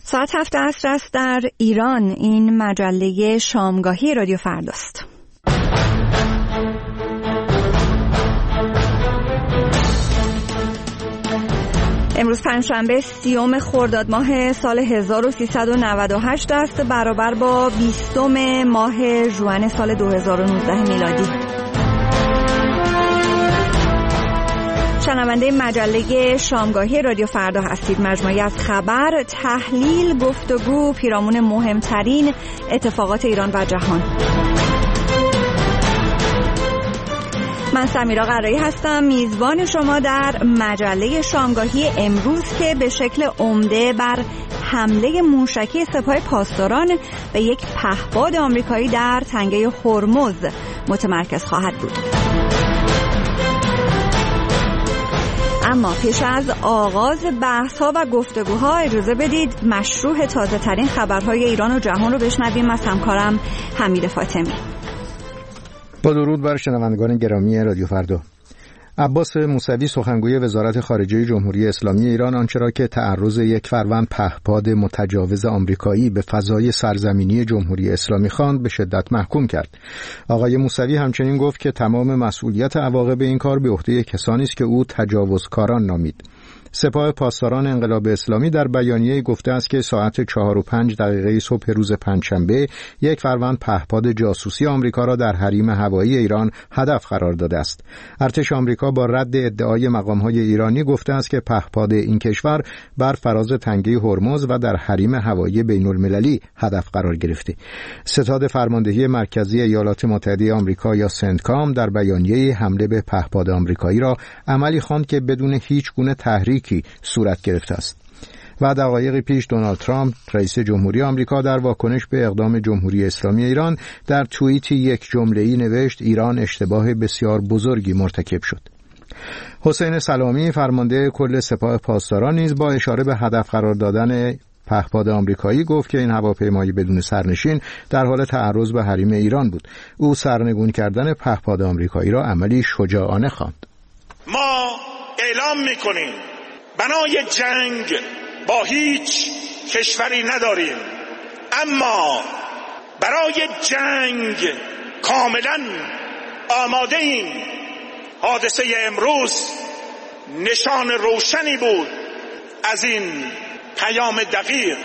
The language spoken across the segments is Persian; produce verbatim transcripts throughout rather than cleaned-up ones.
ساعت هفت عصر است در ایران. این مجله شامگاهی رادیو فرداست. امروز پنجشنبه سیوم خرداد ماه سال هزار و سیصد و نود و هشت است، برابر با بیستم ماه ژوئن سال دو هزار و نوزده میلادی. شنونده مجله شامگاهی رادیو فردا هستید. مجموعی از خبر، تحلیل، گفتگو پیرامون مهمترین اتفاقات ایران و جهان. من سمیرا قرایی هستم، میزبان شما در مجله شامگاهی امروز که به شکل عمده بر حمله موشکی سپاه پاسداران به یک پهپاد آمریکایی در تنگه هرمز متمرکز خواهد بود. اما پیش از آغاز بحث‌ها و گفتگوها اجازه بدید مشروح تازه ترین خبرهای ایران و جهان رو بشنویم از همکارم حمید فاطمی. با درود بر شنوندگان گرامی رادیو فردا. عباس موسوی سخنگوی وزارت خارجه جمهوری اسلامی ایران آنچه را که تعرض یک فروند پهپاد متجاوز آمریکایی به فضای سرزمینی جمهوری اسلامی خواند به شدت محکوم کرد. آقای موسوی همچنین گفت که تمام مسئولیت عواقب این کار به عهده کسانی است که او تجاوزکاران نامید. سپاه پاسداران انقلاب اسلامی در بیانیه گفته است که ساعت چهار و پنج دقیقه صبح روز پنجشنبه یک فروند پهپاد جاسوسی آمریکا را در حریم هوایی ایران هدف قرار داده است. ارتش آمریکا با رد ادعای مقام‌های ایرانی گفته است که پهپاد این کشور بر فراز تنگه هرمز و در حریم هوایی بین‌المللی هدف قرار گرفته. ستاد فرماندهی مرکزی ایالات متحده آمریکا یا سنتکام در بیانیه حمله به پهپاد آمریکایی را عملی خواند که بدون هیچ گونه تحریک کی صورت گرفته است. و دقایقی پیش دونالد ترامپ رئیس جمهوری آمریکا در واکنش به اقدام جمهوری اسلامی ایران در توییتی یک جمله‌ای نوشت ایران اشتباه بسیار بزرگی مرتکب شد. حسین سلامی فرمانده کل سپاه پاسداران نیز با اشاره به هدف قرار دادن پهپاد آمریکایی گفت که این هواپیمایی بدون سرنشین در حال تعرض به حریم ایران بود. او سرنگون کردن پهپاد آمریکایی را عملی شجاعانه خواند. ما اعلام می‌کنیم بنای جنگ با هیچ کشوری نداریم، اما برای جنگ کاملا آماده ایم. حادثه امروز نشان روشنی بود از این پیام دقیق.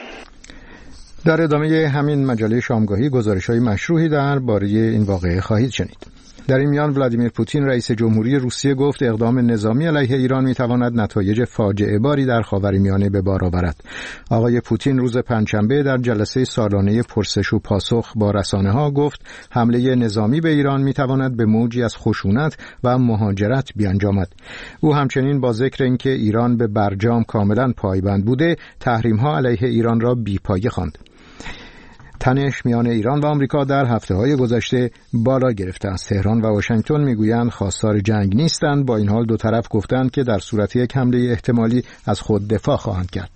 در ادامه همین مجله شامگاهی گزارش‌های مشروحی درباره این واقعه خواهید شنید. در این میان ولادیمیر پوتین رئیس جمهوری روسیه گفت اقدام نظامی علیه ایران میتواند نتایج فاجعه باری در خاورمیانه به بار آورد. آقای پوتین روز پنجشنبه در جلسه سالانه پرسش و پاسخ با رسانه‌ها گفت حمله نظامی به ایران میتواند به موجی از خشونت و مهاجرت بیانجامد. او همچنین با ذکر اینکه ایران به برجام کاملا پایبند بوده، تحریم‌ها علیه ایران را بی‌پایه خواند. تنش میان ایران و آمریکا در هفته‌های گذشته بالا گرفته است. تهران و واشنگتن میگویند خواستار جنگ نیستند، با این حال دو طرف گفتند که در صورت یک حمله احتمالی از خود دفاع خواهند کرد.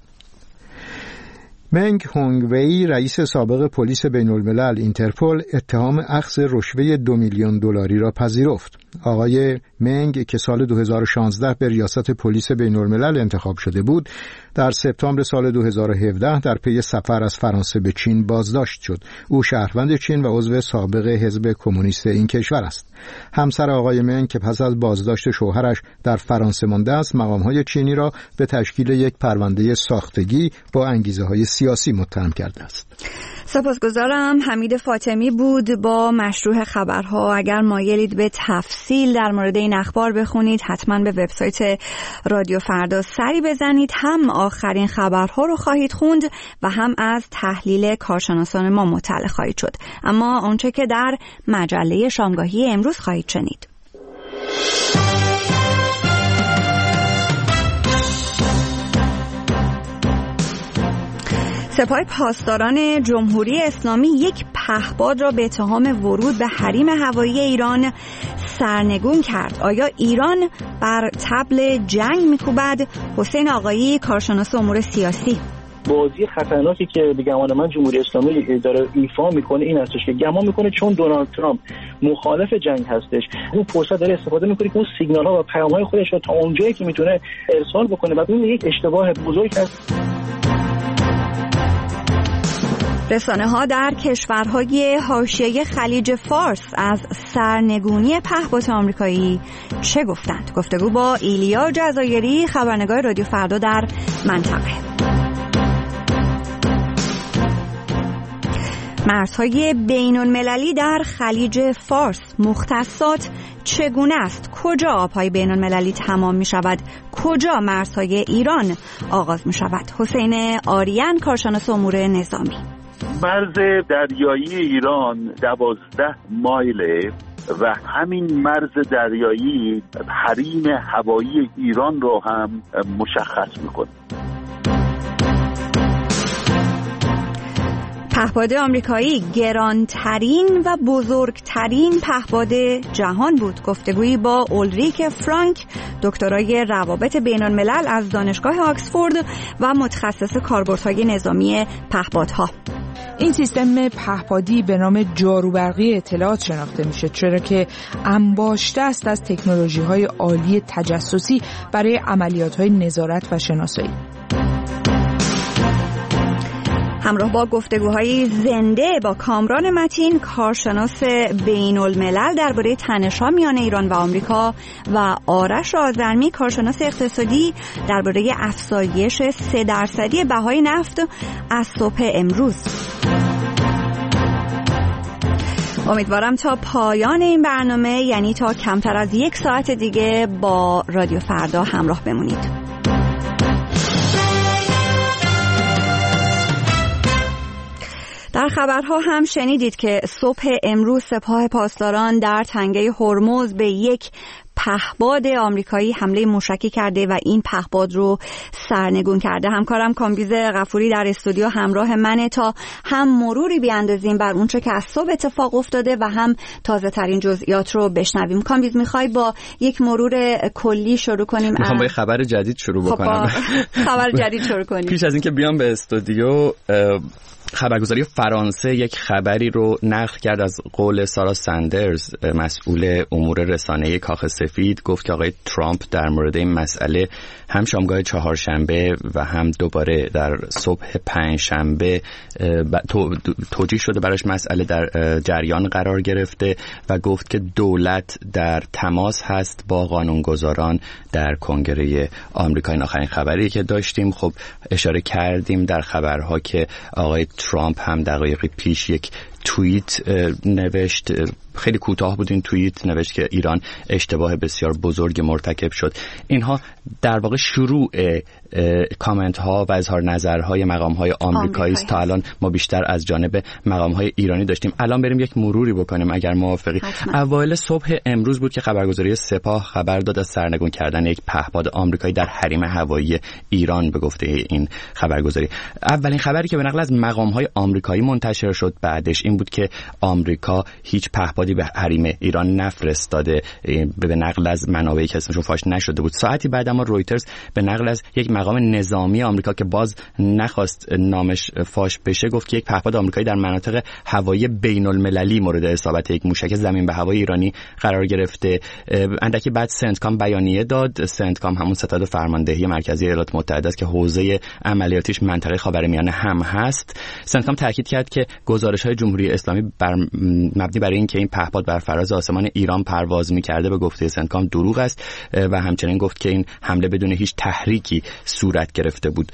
منگ هونگوی رئیس سابق پلیس بین‌الملل اینترپل اتهام اخذ رشوه دو میلیون دلاری را پذیرفت. آقای منگ که سال دو هزار و شانزده به ریاست پلیس بین‌الملل انتخاب شده بود، در سپتامبر سال دو هزار و هفده در پی سفر از فرانسه به چین بازداشت شد. او شهروند چین و عضو سابق حزب کمونیست این کشور است. همسر آقای منگ که پس از بازداشت شوهرش در فرانسه مانده است، مقام‌های چینی را به تشکیل یک پرونده ساختگی با انگیزه‌های سیاسی متهم کرده است. سپاسگزارم. حمید فاطمی بود با مشروح خبرها. اگر مایلید به تفصیل در مورد این اخبار بخونید، حتما به وبسایت رادیو فردا سری بزنید. هم آخرین خبرها رو خواهید خوند و هم از تحلیل کارشناسان ما مطلع خواهید شد. اما آنچه که در مجله شامگاهی امروز خواهید شنید: سپاه پاسداران جمهوری اسلامی یک پهپاد را به اتهام ورود به حریم هوایی ایران سرنگون کرد. آیا ایران بر طبل جنگ می‌کوبد؟ حسین آقایی، کارشناس امور سیاسی: بازی خطرناکی که به گمان من جمهوری اسلامی داره ایفا میکنه این هستش که گمان میکنه چون دونالد ترامپ مخالف جنگ هستش، اون فرصت داره استفاده میکنه که اون سیگنال ها و پیام های خودش رو تا اونجایی که میتونه ارسال بکنه و این یک اشتباه بزرگ هست. رسانه‌ها در کشورهای حاشیه خلیج فارس از سرنگونی پهپاد آمریکایی چه گفتند؟ گفتگو با ایلیا جزایری، خبرنگار رادیو فردا در منطقه. مرزهای بین‌المللی در خلیج فارس، مختصات چگونه است؟ کجا آبهای بین‌المللی تمام می شود؟ کجا مرزهای ایران آغاز می شود؟ حسین آریان، کارشناس امور نظامی. مرز دریایی ایران دوازده مایله و همین مرز دریایی حریم هوایی ایران رو هم مشخص میکنه. پهپاد آمریکایی گرانترین و بزرگترین پهپاد جهان بود. گفتگویی با اولریک فرانک، دکترای روابط بین الملل از دانشگاه آکسفورد و متخصص کاربردهای نظامی پهپادها. این سیستم پهپادی به نام جاروبرقی اطلاعات شناخته میشه، چرا که انباشته است از تکنولوژی‌های عالی تجسسی برای عملیات‌های نظارت و شناسایی. همراه با گفتگوهای زنده با کامران متین، کارشناس بین الملل درباره تنش‌ها میان ایران و آمریکا، و آرش آذرمی، کارشناس اقتصادی درباره افزایش سه درصدی بهای نفت از صبح امروز. امیدوارم تا پایان این برنامه، یعنی تا کمتر از یک ساعت دیگه، با رادیو فردا همراه بمونید. در خبرها هم شنیدید که صبح امروز سپاه پاسداران در تنگه هرمز به یک پهپاد آمریکایی حمله موشکی کرده و این پهپاد رو سرنگون کرده. همکارم کامبیز غفوری در استودیو همراه منه تا هم مروری بیاندازیم بر اونچه که از صبح اتفاق افتاده و هم تازه ترین جزئیات رو بشنویم. کامبیز، میخوای با یک مرور کلی شروع کنیم؟ میخوام با یه خبر جدید شروع بکنم. خبر جدید شروع کنیم. پیش از اینکه بیام به استودیو، خبرگزاری فرانسه یک خبری رو نقل کرد از قول سارا سندرز، مسئول امور رسانه‌ای کاخ سفید. گفت که آقای ترامپ در مورد این مسئله هم شامگاه چهارشنبه و هم دوباره در صبح پنجشنبه توجیه شده براش مسئله در جریان قرار گرفته و گفت که دولت در تماس هست با قانونگذاران در کنگره آمریکا. این آخرین خبری که داشتیم. خب اشاره کردیم در خبرها که آقای ترامپ هم دقایقی پیش یک توییت نوشت، خیلی کوتاه بود این توییت، نوشت که ایران اشتباه بسیار بزرگ مرتکب شد. اینها در واقع شروع کامنت ها و اظهار نظرهای مقام های آمریکایی است. تا الان ما بیشتر از جانب مقام های ایرانی داشتیم. الان بریم یک مروری بکنیم اگر موافقی. اوایل صبح امروز بود که خبرگزاری سپاه خبر داد از سرنگون کردن یک پهپاد آمریکایی در حریم هوایی ایران. به گفته این خبرگزاری اولین خبری که به نقل از مقام های آمریکایی منتشر شد بعدش این بود که آمریکا هیچ پهپادی به حریم ایران نفرستاده، به نقل از منابعی که اسمشون فاش نشده بود. ساعتی بعد اما رویترز به نقل از یک مقام نظامی آمریکا که باز نخواست نامش فاش بشه گفت که یک پهپاد آمریکایی در مناطق هوایی بین المللی مورد اصابت یک موشک زمین به هوای ایرانی قرار گرفته. اندکی بعد سنتکام بیانیه داد. سنتکام همون ستاد فرماندهی مرکزی ایالات متحده است که حوزه عملیاتیش منطقه خاورمیانه هم هست. سنتکام تاکید کرد که گزارش‌های جمهوری اسلامی بر مبنی بر اینکه این پهپاد بر فراز آسمان ایران پرواز می‌کرده به گفته سنتکام دروغ است و همچنین گفت که این حمله بدون هیچ تحریکی صورت گرفته بود.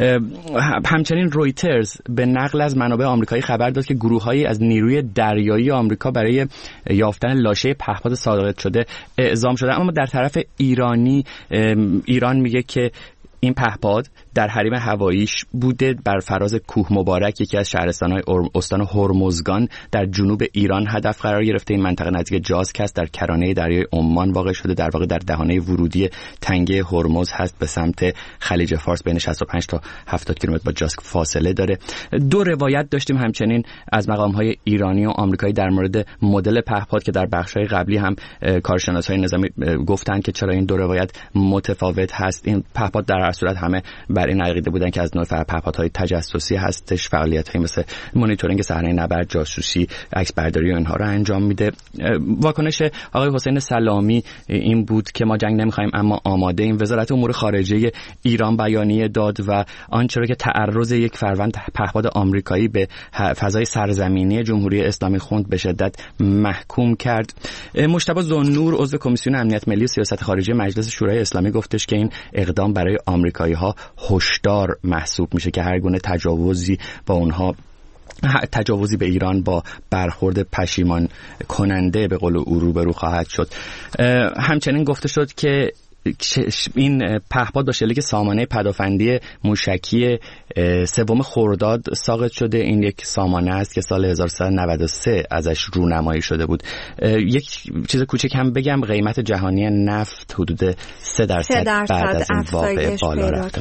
همچنین رویترز به نقل از منابع آمریکایی خبر داد که گروه‌هایی از نیروی دریایی آمریکا برای یافتن لاشه پهپاد ساقط شده اعزام شده. اما در طرف ایرانی، ایران میگه که این پهپاد در حریم هواییش بوده بر فراز کوه مبارک، یکی از شهرستان‌های استان هرمزگان در جنوب ایران هدف قرار گرفته. این منطقه نزدیک جاسک است، در کرانه دریای عمان واقع شده، در واقع در دهانه ورودی تنگه هرمز هست، به سمت خلیج فارس بین شصت و پنج تا هفتاد کیلومتر با جاسک فاصله داره. دو روایت داشتیم همچنین از مقام‌های ایرانی و آمریکایی در مورد مدل پهپاد که در بخش‌های قبلی هم کارشناسای نظامی گفتن که چرا این دو روایت متفاوت هست. این پهپاد در هر صورت همه بر این عقیده بودن که از نوع پهپادهای تجسسی هستش، فعالیت‌های مثل مانیتورینگ صحنه نبرد، جاسوسی، عکسبرداری و اینها رو انجام میده. واکنش آقای حسین سلامی این بود که ما جنگ نمی‌خوایم اما آماده ایم. وزارت امور خارجه ایران بیانیه داد و آنچه را که تعرض یک فروند پهپاد آمریکایی به فضای سرزمینی جمهوری اسلامی خوند به شدت محکوم کرد. مجتبی ذوالنور عضو کمیسیون امنیت ملی و سیاست خارجی مجلس شورای اسلامی گفتش که این اقدام برای آمریکایی‌ها هشدار محسوب میشه که هر گونه تجاوزی با اونها تجاوزی به ایران با برخورد پشیمان کننده به قول او روبرو خواهد شد. همچنین گفته شد که این پهپاد با شلیک سامانه پدافندی موشکی سوم خرداد ساقط شده. این یک سامانه است که سال هزار و سیصد و نود و سه ازش رونمایی شده بود. یک چیز کوچک هم بگم، قیمت جهانی نفت حدود سه درصد بعد از این واقعه بالا رفته.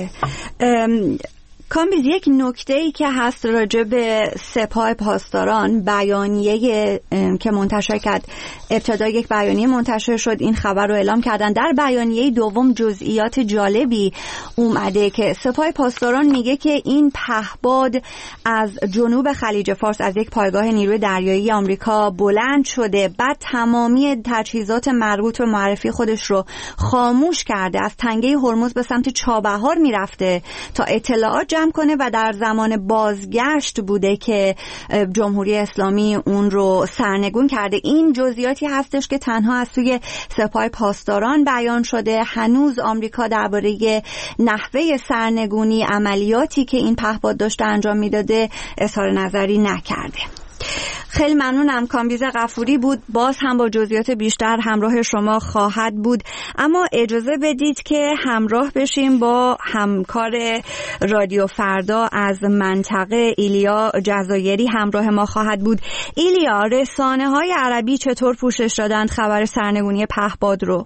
کامبیز، یک نکته‌ای که هست راجع به سپاه پاسداران، بیانیه که منتشر کرد، ابتدا یک بیانیه منتشر شد، این خبر رو اعلام کردن. در بیانیه دوم جزئیات جالبی اومده که سپاه پاسداران میگه که این پهپاد از جنوب خلیج فارس از یک پایگاه نیروی دریایی آمریکا بلند شده، بعد تمامی تجهیزات مربوط به معرفی خودش رو خاموش کرده، از تنگه هرمز به سمت چابهار میرفته تا اطلاعات جمع کنه و در زمان بازگشت بوده که جمهوری اسلامی اون رو سرنگون کرده. این جزئیاتی هستش که تنها از سوی سپاه پاسداران بیان شده. هنوز آمریکا درباره نحوه سرنگونی، عملیاتی که این پهپاد داشته انجام میداده اظهار نظری نکرده. خیلی ممنونم. کامبیز غفوری بود، باز هم با جزئیات بیشتر همراه شما خواهد بود. اما اجازه بدید که همراه بشیم با همکار رادیو فردا از منطقه، ایلیا جزایری همراه ما خواهد بود. ایلیا، رسانه های عربی چطور پوشش دادند خبر سرنگونی پهپاد رو؟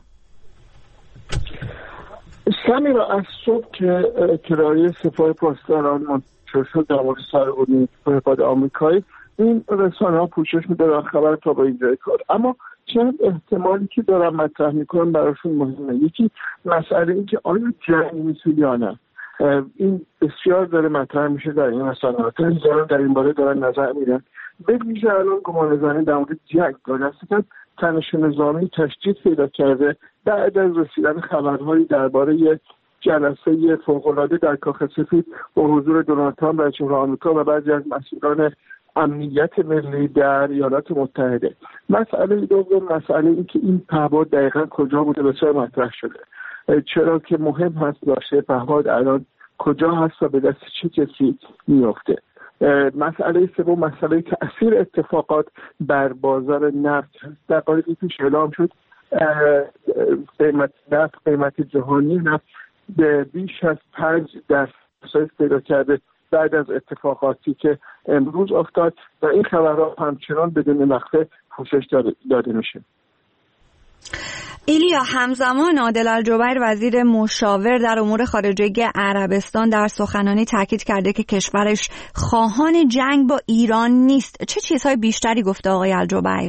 سمیرا، از صبح که اطلاعیه سپاه پاسداران منتشر شد در مورد سرنگونی پهپاد آمریکایی، این رسانه ها پوشش میدارن خبر تا به اینجای کار. اما چند احتمالی که دارم مطرح میکنم براشون مهمه. یکی مسئله این که آیا جنگ میشه یا نه. این بسیار داره مطرح میشه در این رسانه ها، دارن در این باره دارن نظر میدن. به ویژه الان گمانه‌زنی در مورد جنگ دارن، تنش نظامی تشدید پیدا کرده بعد از رسیدن خبرهایی درباره جلسه فوق‌العاده در کاخ سفید با حضور دونالد ترامپ رئیس جمهور آمریکا و بعضی از مسئولان امنیت ملی در ایالات متحده. مسئله دوم، مسئله این که این پهپاد دقیقاً کجا بوده بسیار مطرح شده. چرا که مهم هست لاشه پهپاد الان کجا هست و به دست چه کسی میفته. مسئله سوم، مسئله تأثیر اتفاقات بر بازار نفت هست. در قالبی پیش اعلام شد قیمت نفت، قیمت جهانی نفت به بیش از پنج درصد افزایش پیدا کرده بعد از اتفاقاتی که امروز افتاد و این خبرها همچنان بدون وقفه پوشش داده میشه. ایلیا، همزمان عادل الجبیر وزیر مشاور در امور خارجه عربستان در سخنرانی تاکید کرده که کشورش خواهان جنگ با ایران نیست. چه چیزهای بیشتری گفته آقای الجبیر؟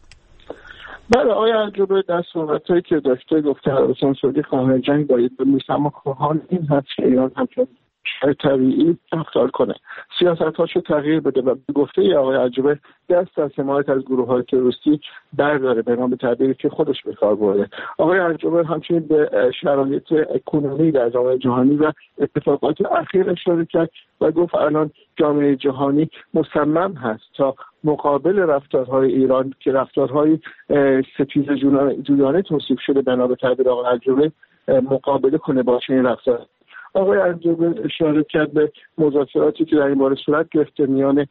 بله، آقای الجبیر در صحبتایی که داشته گفته عربستان سعودی خواهان جنگ با ایران نیست، اما خواهان این هست که ایران همچنان طبیعی رفتار کنه، سیاستاشو تغییر بده و گفته ای آقای الجبیر دست از حمایت از گروه‌های تروریستی برداره، به نام تعبیری که خودش به کار برده. آقای الجبیر همچنین به شرایط اکنومی در جامعه جهانی و اتفاقات اخیر اشاره کرد و گفت الان جامعه جهانی مصمم هست تا مقابل رفتارهای ایران که رفتارهای ستیزجویانه توصیف شده به نام تعبیر آقای الجبیر مقابله کنه با چنین رفتار. آقای الجبیر اشاره کرد به مذاکراتی که در این باره صورت گرفته میان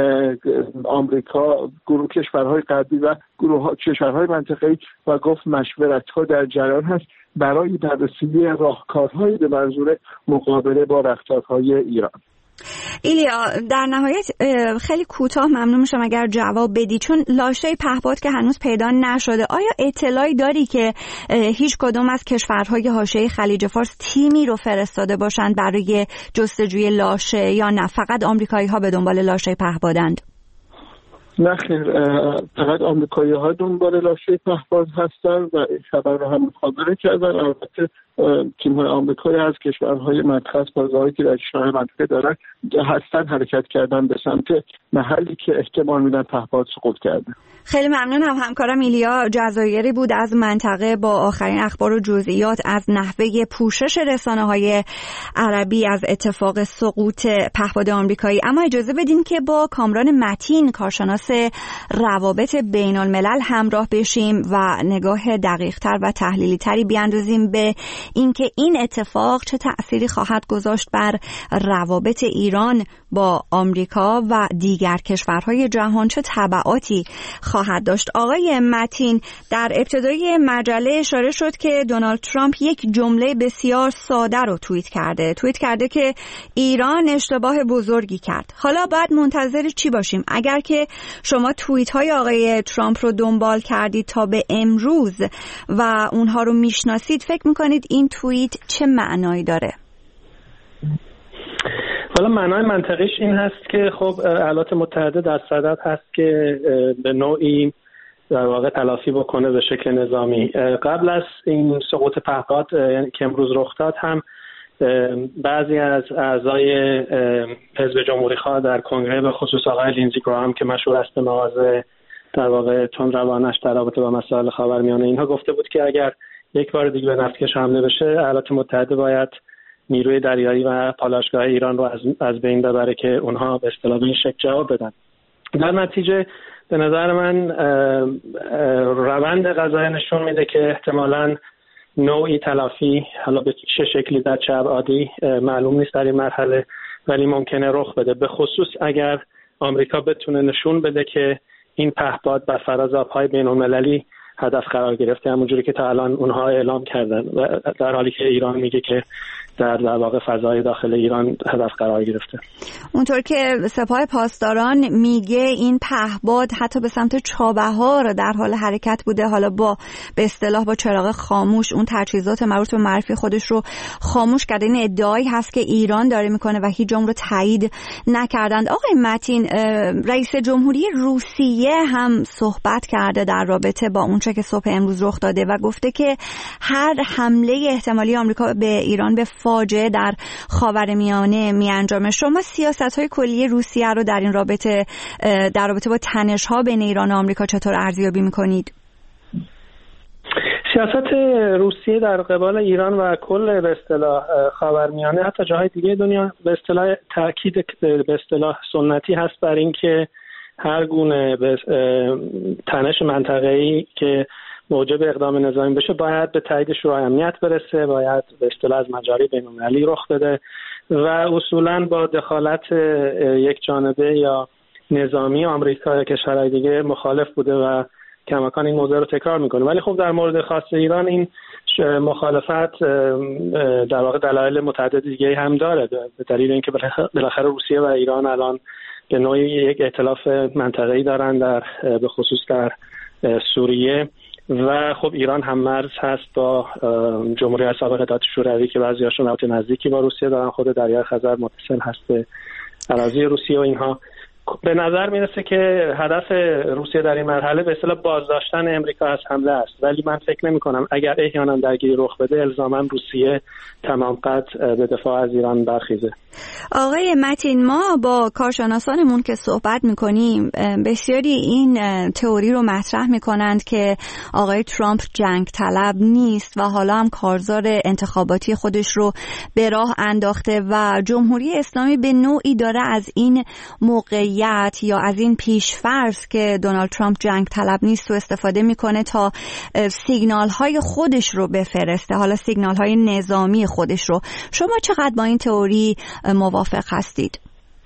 آمریکا، گروه کشورهای غربی و گروه کشورهای منطقه‌ای و گفت مشورت‌ها در جریان هست برای بررسی راهکارهای به منظور مقابله با رفتارهای ایران. ایلیا، در نهایت خیلی کوتاه ممنون میشم اگر جواب بدی، چون لاشه پهپاد که هنوز پیدا نشده، آیا اطلاعی داری که هیچ کدام از کشورهای حاشیه خلیج فارس تیمی رو فرستاده باشند برای جستجوی لاشه یا نه فقط آمریکایی ها به دنبال لاشه پهپادند؟ نه خیر، فقط آمریکایی ها دنبال لاشه پهپاد هستن و این خبر رو هم مخابره کردن. البته تیم‌های آمریکایی از کشورهای منطقه از بازارهایی که در کشورهای منطقه دارن هستن حرکت کردن به سمت محلی که احتمال میدن پهپاد سقوط کرده. خیلی ممنونم. همکارم ایلیا جزایری بود از منطقه با آخرین اخبار و جزئیات از نحوه پوشش رسانه‌های عربی از اتفاق سقوط پهپاد آمریکایی. اما اجازه بدین که با کامران متین کارشناس روابط بین الملل همراه بشیم و نگاه دقیق‌تر و تحلیلی تری بیاندازیم به اینکه این اتفاق چه تأثیری خواهد گذاشت بر روابط ایران با آمریکا و دیگر کشورهای جهان، چه تبعاتی خواهد داشت. آقای متین، در ابتدای مجله اشاره شد که دونالد ترامپ یک جمله بسیار ساده رو توییت کرده. توییت کرده که ایران اشتباه بزرگی کرد. حالا باید منتظر چی باشیم؟ اگر که شما توییت های آقای ترامپ رو دنبال کردید تا به امروز و اونها رو میشناسید، فکر میکنید این توییت چه معنایی داره؟ حالا معنای منطقیش این هست که خب ایالات متحده در صدد هست که به نوعی در واقع تلافی بکنه به شکل نظامی. قبل از این سقوط پهپاد که امروز رخ داد هم بعضی از اعضای حزب جمهوری خواه در کنگره به خصوص آقای لینزی گراهام که مشهور است به مواضع در واقع تندروانش در رابطه با مسائل خاورمیانه، اینها گفته بود که اگر یک بار دیگه به نفتکش حمله بشه ایالات متحده باید نیروی دریایی و پالایشگاه ایران رو از از بین ببره که اونها به اصطلاح به این شکل جواب بدن. در نتیجه به نظر من روند قضایی نشون میده که احتمالاً نوعی تلافی، حالا به چه شکلی در چه ابعادی معلوم نیست در این مرحله، ولی ممکنه رخ بده، به خصوص اگر آمریکا بتونه نشون بده که این پهپاد بر فراز آبهای بین‌المللی هدف قرار گرفته، همونجوری که تا الان اونها اعلام کردن، و در حالی که ایران میگه که در در واقع فضای داخل ایران هدف قرار گرفته. اونطور که سپاه پاسداران میگه این پهپاد حتی به سمت چابهار در حال حرکت بوده، حالا با به اصطلاح با چراغ خاموش اون تجهیزات مربوط به معرفی خودش رو خاموش کرده. این ادعایی هست که ایران داره میکنه و هیچ جمله رو تایید نکردند. آقای متین، رئیس جمهوری روسیه هم صحبت کرده در رابطه با اونچه که صبح امروز رخ داده و گفته که هر حمله احتمالی آمریکا به ایران به فاجعه در خاورمیانه میانجامه. شما سیاست‌های کلی روسیه رو در این رابطه در رابطه با تنش‌ها بین ایران و آمریکا چطور ارزیابی می‌کنید؟ سیاست روسیه در قبال ایران و کل به اصطلاح خاورمیانه، حتی جاهای دیگه دنیا، به اصطلاح تاکید به اصطلاح سنتی هست بر اینکه هر گونه تنش منطقه‌ای که موجب اقدام نظامی بشه باید به تایید شورای امنیت برسه، باید به اصطلاح از مجاری بین‌المللی رخ بده و اصولاً با دخالت یک جانبه یا نظامی آمریکا یا کشورهای دیگه مخالف بوده و کماکان این موضوع رو تکرار میکنه. ولی خب در مورد خاص ایران این مخالفت در واقع دلایل متعدد دیگه هم داره، به دلیل اینکه بالاخره روسیه و ایران الان به نوعی یک ائتلاف منطقه‌ای دارن در به خصوص در سوریه و خب ایران هم مرز هست با جمهوری اسلامی اتحاد شوروی که بعضی‌هاشون رابطه نزدیکی با روسیه دارن، خود دریای خزر متصل هست به اراضی روسیه و اینها. به نظر میرسه که هدف روسیه در این مرحله به اصطلاح بازداشتن امریکا از حمله است، ولی من فکر نمی کنم اگر احیانا درگیری رخ بده الزاما روسیه تمام قد به دفاع از ایران برخیزه. آقای متین، ما با کارشناسانمون که صحبت میکنیم بسیاری این تئوری رو مطرح میکنند که آقای ترامپ جنگ طلب نیست و حالا هم کارزار انتخاباتی خودش رو به راه انداخته و جمهوری اسلامی به نوعی داره از این موقع یا از این پیش‌فرض که دونالد ترامپ جنگ طلب نیست و استفاده میکنه تا سیگنال های خودش رو بفرسته، حالا سیگنال های نظامی خودش رو. شما چقدر با این تئوری موافق هستید؟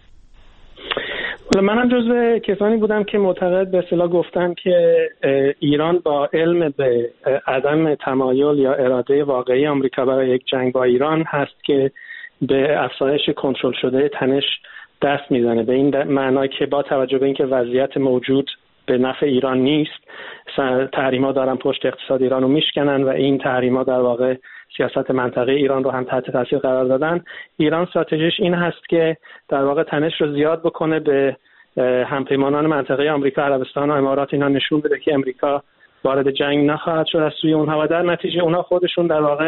منم جزو کسانی بودم که معتقد به اصطلاح گفتن که ایران با علم به عدم تمایل یا اراده واقعی آمریکا برای یک جنگ با ایران هست که به افزایش کنترل شده تنش دست میزنه، به این معنی که با توجه به اینکه وضعیت موجود به نفع ایران نیست، تحریما دارن پشت اقتصاد ایران رو میشکنن و این تحریما در واقع سیاست منطقه ایران رو هم تحت تاثیر قرار دادن. ایران استراتژیش این هست که در واقع تنش رو زیاد بکنه، به همپیمانان منطقه آمریکا، عربستان و امارات اینا نشون بده که امریکا وارد جنگ نخواهد شد از سوی اونها و در نتیجه اونها خودشون در واقع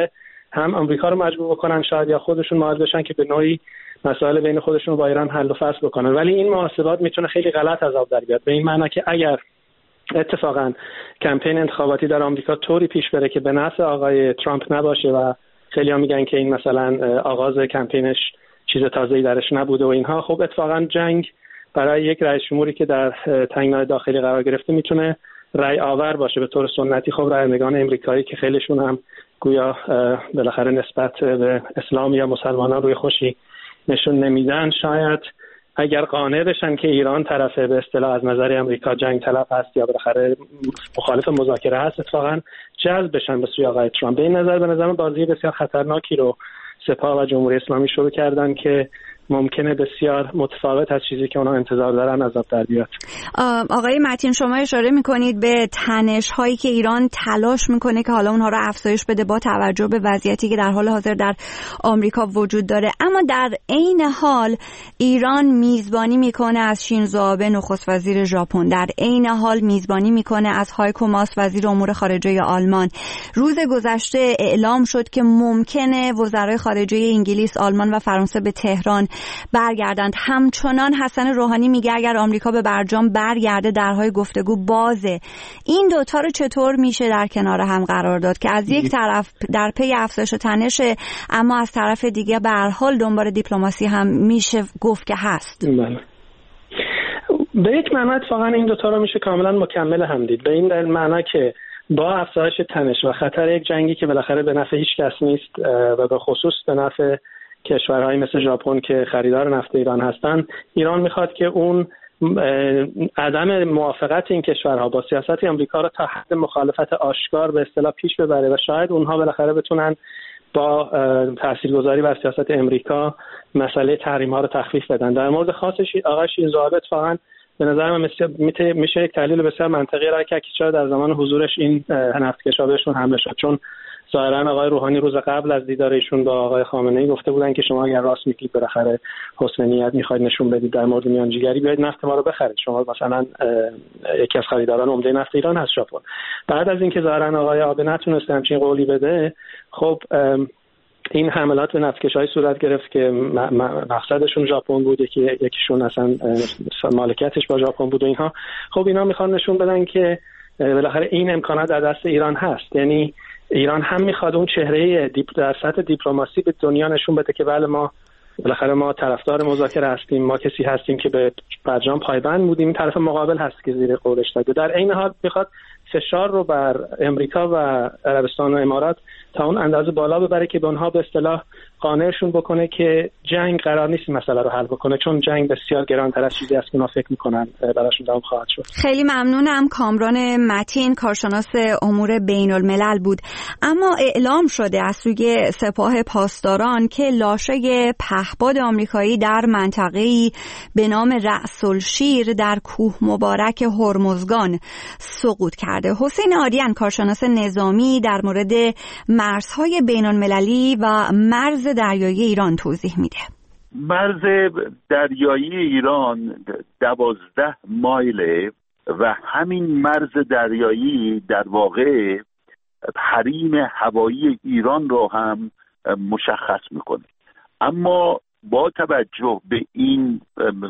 هم آمریکا رو مجبور بکنن شاید یا خودشون مایل بشن که به نوعی مسائل بین خودشون با ایران حل و فصل بکنن. ولی این محاسبات میتونه خیلی غلط از آب در بیاد، به این معنی که اگر اتفاقا کمپین انتخاباتی در آمریکا طوری پیش بره که به نفع آقای ترامپ نباشه و خیلی‌ها میگن که این مثلا آغاز کمپینش چیز تازه‌ای درش نبوده و اینها، خب اتفاقا جنگ برای یک رئیس جمهوری که در تنگنای داخلی قرار گرفته میتونه رأی آور باشه. به طور سنتی خب رأیندگان امریکایی که خیلیشون هم گویا بالاخره نسبت به اسلام یا مسلمانان روی خوشی نشون نمیدن، شاید اگر قانع بشن که ایران طرف به اصطلاح از نظر امریکا جنگ طلب هست یا بالاخره مخالف مذاکره هست، اتفاقا جذب بشن به سوی آقای ترامپ. به این نظر به نظر بازی بسیار خطرناکی رو سپاه و جمهوری اسلامی شروع کردن که ممکنه بسیار متفاوت از چیزی که اونا انتظار دارن از آب در بیاد. آقای متین، شما اشاره میکنید به تنش هایی که ایران تلاش میکنه که حالا اونها رو افزایش بده با توجه به وضعیتی که در حال حاضر در آمریکا وجود داره، اما در عین حال ایران میزبانی میکنه از شینزو آبه نخست وزیر ژاپن، در عین حال میزبانی میکنه از هایکو ماس وزیر امور خارجه آلمان. روز گذشته اعلام شد که ممکنه وزرای خارجه انگلیس، آلمان و فرانسه به تهران برگردند. همچنان حسن روحانی میگه اگر آمریکا به برجام برگرده درهای گفتگو بازه. این دوتا رو چطور میشه در کنار هم قرار داد که از یک طرف در پی افزایش تنشه اما از طرف دیگه به هر حال دنبال دیپلماسی هم میشه گفت که هست؟ بله. به یک معنی اتفاقا این دوتا رو میشه کاملا مکمل هم دید، به این در معنی که با افزایش تنش و خطر یک جنگی که بالاخره به نفع هیچ کس نیست و به خصوص به نفع کشورهایی مثل ژاپن که خریدار نفت ایران هستن، ایران میخواد که اون عدم موافقت این کشورها با سیاست آمریکا رو تا حد مخالفت آشکار به اصطلاح پیش ببره و شاید اونها بالاخره بتونن با تاثیرگذاری بر سیاست آمریکا مسئله تحریم ها رو تخفیف بدن. در مورد خاصش آقای شینزو آبه اتفاقا به نظر من میشه یک تحلیل بسیار منطقی را که چرا در زمان حضورش این نفتکشا بهشون حمله شد، چون ظاهرا آقای روحانی روز قبل از دیدار ایشون با آقای خامنه‌ای گفته بودن که شما اگر راست میگید بالاخره حسن نیت میخواید نشون بدید در مورد میانجیگری، بیاید نفت ما رو بخرید، شما مثلا یکی از خریداران عمده نفت ایران هست ژاپن. بعد از اینکه ظاهرا آقای آبه نتونست همچین قولی بده، خب این حملات به نفتکش‌های صورت گرفت که مقصدشون ژاپن بود، یکی یکیشون اصلا مالکیتش با ژاپن بود و اینها. خب اینا میخوان نشون بدن که بالاخره این امکانات در دست ایران هست، یعنی ایران هم میخواد اون چهره دیپ در سطح دیپلماسی به دنیا نشون بده که بله ما بالاخره ما طرفدار مذاکره هستیم، ما کسی هستیم که به برجام پایبند بودیم، این طرف مقابل هست که زیر قولش داده. در عین حال میخواد فشار رو بر امریکا و عربستان و امارات تا اون اندازه بالا ببره که به اونها به اصطلاح قانعشون بکنه که جنگ قرار نیست مسئله رو حل بکنه، چون جنگ بسیار گرانتر از چیزی است که ما فکر میکنن براشون دوام خواهد شد. خیلی ممنونم. کامران متین، کارشناس امور بین الملل بود. اما اعلام شده از سوی سپاه پاسداران که لاشه پهپاد آمریکایی در منطقه‌ای به نام رأس الشیر در کوه مبارک هرمزگان سقوط کرده. حسین آریان، کارشناس نظامی، در مورد مرزهای بین المللی و مرز دریایی ایران توضیح میده. مرز دریایی ایران دوازده مایله و همین مرز دریایی در واقع حریم هوایی ایران رو هم مشخص میکنه. اما با توجه به این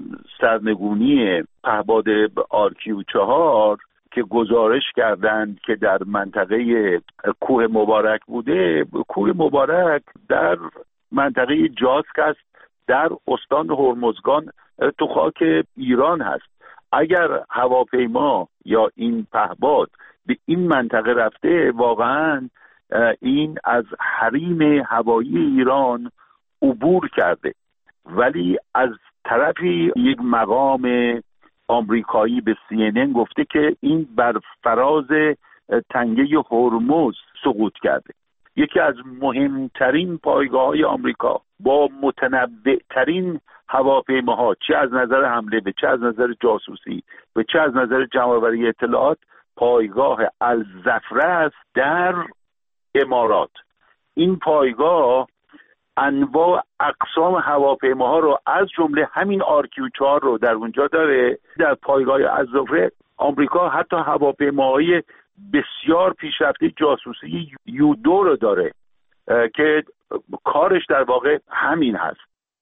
سرنگونی پهپاد آر کیو چهار که گزارش کردند که در منطقه کوه مبارک بوده، کوه مبارک در منطقه جاسک است، در استان هرمزگان تو خاک ایران هست. اگر هواپیما یا این پهپاد به این منطقه رفته، واقعا این از حریم هوایی ایران عبور کرده. ولی از طرفی یک مقام آمریکایی به سی ان ان گفته که این بر فراز تنگه هرمز سقوط کرده. یکی از مهمترین پایگاه‌های آمریکا با متنوع‌ترین هواپیماها، چه از نظر حمله و چه از نظر جاسوسی و چه از نظر جمع‌آوری اطلاعات، پایگاه الزفره است در امارات. این پایگاه انواع اقسام هواپیماها رو از جمله همین آر کیو چهار رو در اونجا داره. در پایگاه الزفره آمریکا حتی هواپیماهای بسیار پیشرفته جاسوسی یو دو رو داره که کارش در واقع همین هست.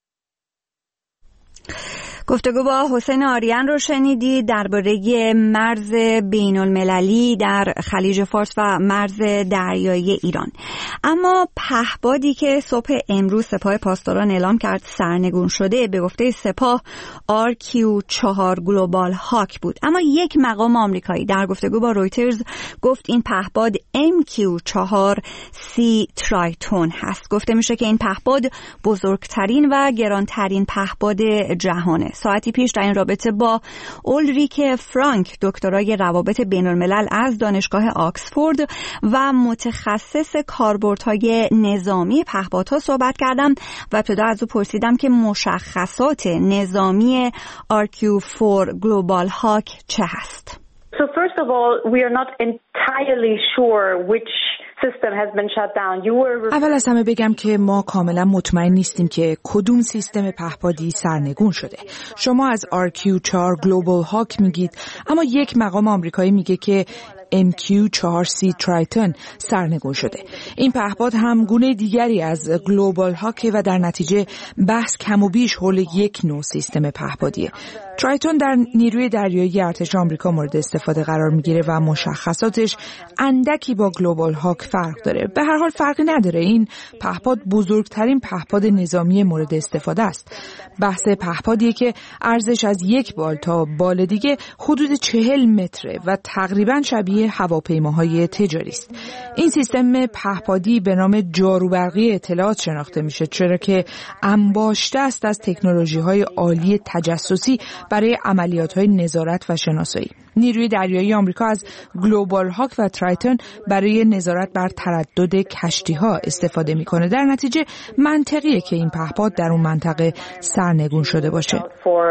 گفتگو با حسین آریان رو شنیدید درباره مرز بین المللی در خلیج فارس و مرز دریایی ایران. اما پهپادی که صبح امروز سپاه پاسداران اعلام کرد سرنگون شده به گفته سپاه آر کیو چهار گلوبال هاک بود، اما یک مقام آمریکایی در گفتگو با رویترز گفت این پهپاد ام کیو چهار سی ترایتون هست. گفته میشه که این پهپاد بزرگترین و گرانترین پهپاد جهانه. ساعتی پیش در این رابطه با اولریک فرانک دکترای روابط بین الملل از دانشگاه آکسفورد و متخصص کاربردهای نظامی پهپادها صحبت کردم و ابتدا از او پرسیدم که مشخصات نظامی آر کیو چهار گلوبال هاک چه هست؟ So first of all, we are not entirely sure which system has been shut down. You were... اول از همه بگم که ما کاملا مطمئن نیستیم که کدوم سیستم پهپادی سرنگون شده. شما از آر کیو چهار گلوبال هاک میگید، اما یک مقام آمریکایی میگه که ام کیو چهار سی ترایتون سرنگون شده. این پهپاد هم گونه دیگری از گلوبال هاک و در نتیجه بحث کم و بیش حول یک نوع سیستم پهپادیه. ترایتون در نیروی دریایی ارتش آمریکا مورد استفاده قرار میگیره و مشخصاتش اندکی با گلوبال هاک فرق داره. به هر حال فرقی نداره، این پهپاد بزرگترین پهپاد نظامی مورد استفاده است. بحث پهپادیه که عرضش از یک بال تا بال دیگه حدود چهل متره و تقریباً شبیه هواپیماهای تجاری است. این سیستم پهپادی به نام جاروبرقی اطلاعات شناخته میشه، چرا که انباشته است از تکنولوژی‌های عالی تجسسی برای عملیات‌های نظارت و شناسایی. نیروی دریایی آمریکا از گلوبال هاک و ترایتون برای نظارت بر تردد کشتی‌ها استفاده می‌کنه. در نتیجه منطقیه که این پهپاد در اون منطقه سرنگون شده باشه.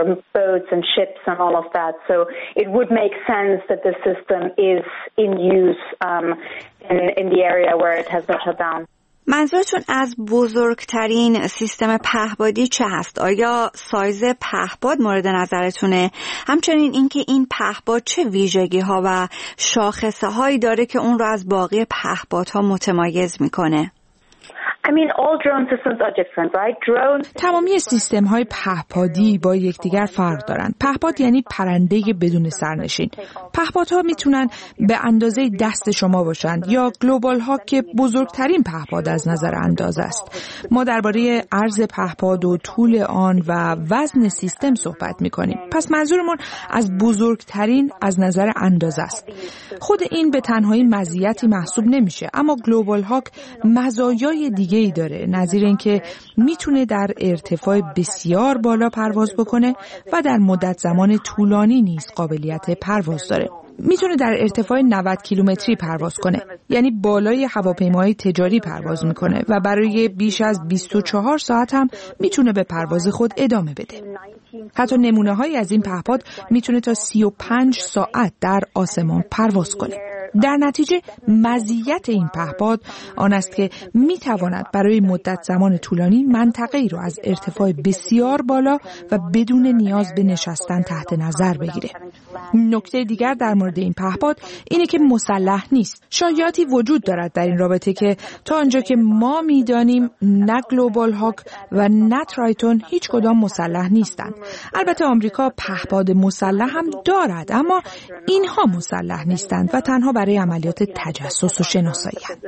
منظورتون از بزرگترین سیستم پهپادی چه هست؟ آیا سایز پهپاد مورد نظرتونه؟ همچنین اینکه این پهپاد چه ویژگی ها و شاخصه هایی داره که اون رو از باقی پهپادها متمایز میکنه؟ I mean, all drone systems are different, right? Drones... تمامی سیستم های پهپادی با یکدیگر فرق دارند. پهپاد یعنی پرنده بدون سرنشین. پهپادها میتونن به اندازه دست شما باشند یا گلوبال هاک که بزرگترین پهپاد از نظر اندازه است. ما درباره عرض پهپاد و طول آن و وزن سیستم صحبت میکنیم. پس منظورمون از بزرگترین از نظر اندازه است. خود این به تنهایی مزیتی محسوب نمیشه، اما گلوبال هاک مزایای دیگه ای داره، نظیر اینکه میتونه در ارتفاع بسیار بالا پرواز بکنه و در مدت زمان طولانی نیز قابلیت پرواز داره. میتونه در ارتفاع نود کیلومتری پرواز کنه، یعنی بالای هواپیماهای تجاری پرواز میکنه و برای بیش از بیست و چهار ساعت هم میتونه به پرواز خود ادامه بده. حتی نمونه هایی از این پهپاد میتونه تا سی و پنج ساعت در آسمان پرواز کنه. در نتیجه مزیت این پهپاد آن است که میتواند برای مدت زمان طولانی منطقه‌ای را از ارتفاع بسیار بالا و بدون نیاز به نشستن تحت نظر بگیره. نکته دیگر در مورد این پهپاد اینه که مسلح نیست. شایعاتی وجود دارد در این رابطه که تا آنجا که ما میدانیم نه گلوبال هاک و نه ترایتون هیچ کدام مسلح نیستند. البته آمریکا پهپاد مسلح هم دارد، اما اینها مسلح نیستند و تنها برای عملیات تجسس و شناسایی هستند.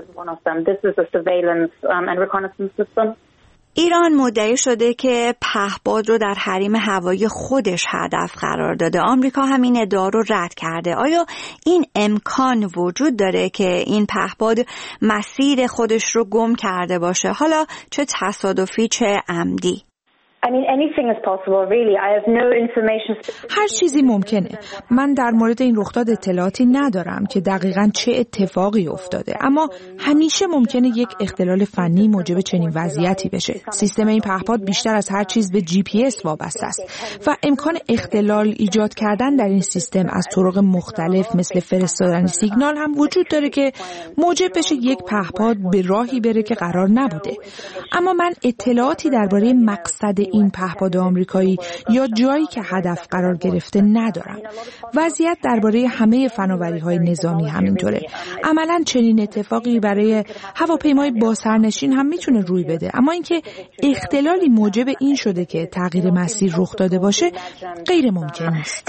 ایران مدعی شده که پهپاد رو در حریم هوایی خودش هدف قرار داده. آمریکا همین ادعا رو رد کرده. آیا این امکان وجود داره که این پهپاد مسیر خودش رو گم کرده باشه؟ حالا چه تصادفی چه عمدی؟ I mean, anything is possible, really. I have no information. هر چیزی ممکنه. من در مورد این رخداد اطلاعاتی ندارم که دقیقاً چه اتفاقی افتاده، اما همیشه ممکنه یک اختلال فنی موجب چنین وضعیتی بشه. سیستم این پهپاد بیشتر از هر چیز به جی پی اس وابسته است و امکان اختلال ایجاد کردن در این سیستم از طرق مختلف مثل فرستادن سیگنال هم وجود داره که موجب بشه یک پهپاد به راهی بره که قرار نبوده. اما من اطلاعاتی درباره مقصد این پهپاد آمریکایی یا جایی که هدف قرار گرفته ندارم. وضعیت درباره همه فناوری‌های نظامی همینطوره. عملاً چنین اتفاقی برای هواپیمای بازسرنشین هم میتونه روی بده، اما اینکه اختلالی موجب این شده که تغییر مسیر رخ داده باشه غیر ممکن است.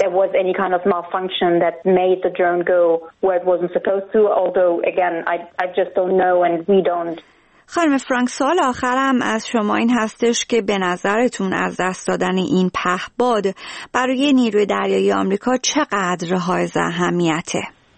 خانم فرانک، سوال آخرم از شما این هستش که به نظرتون از دست دادن این پهپاد برای نیروی دریایی آمریکا چقدر حائز اهمیته؟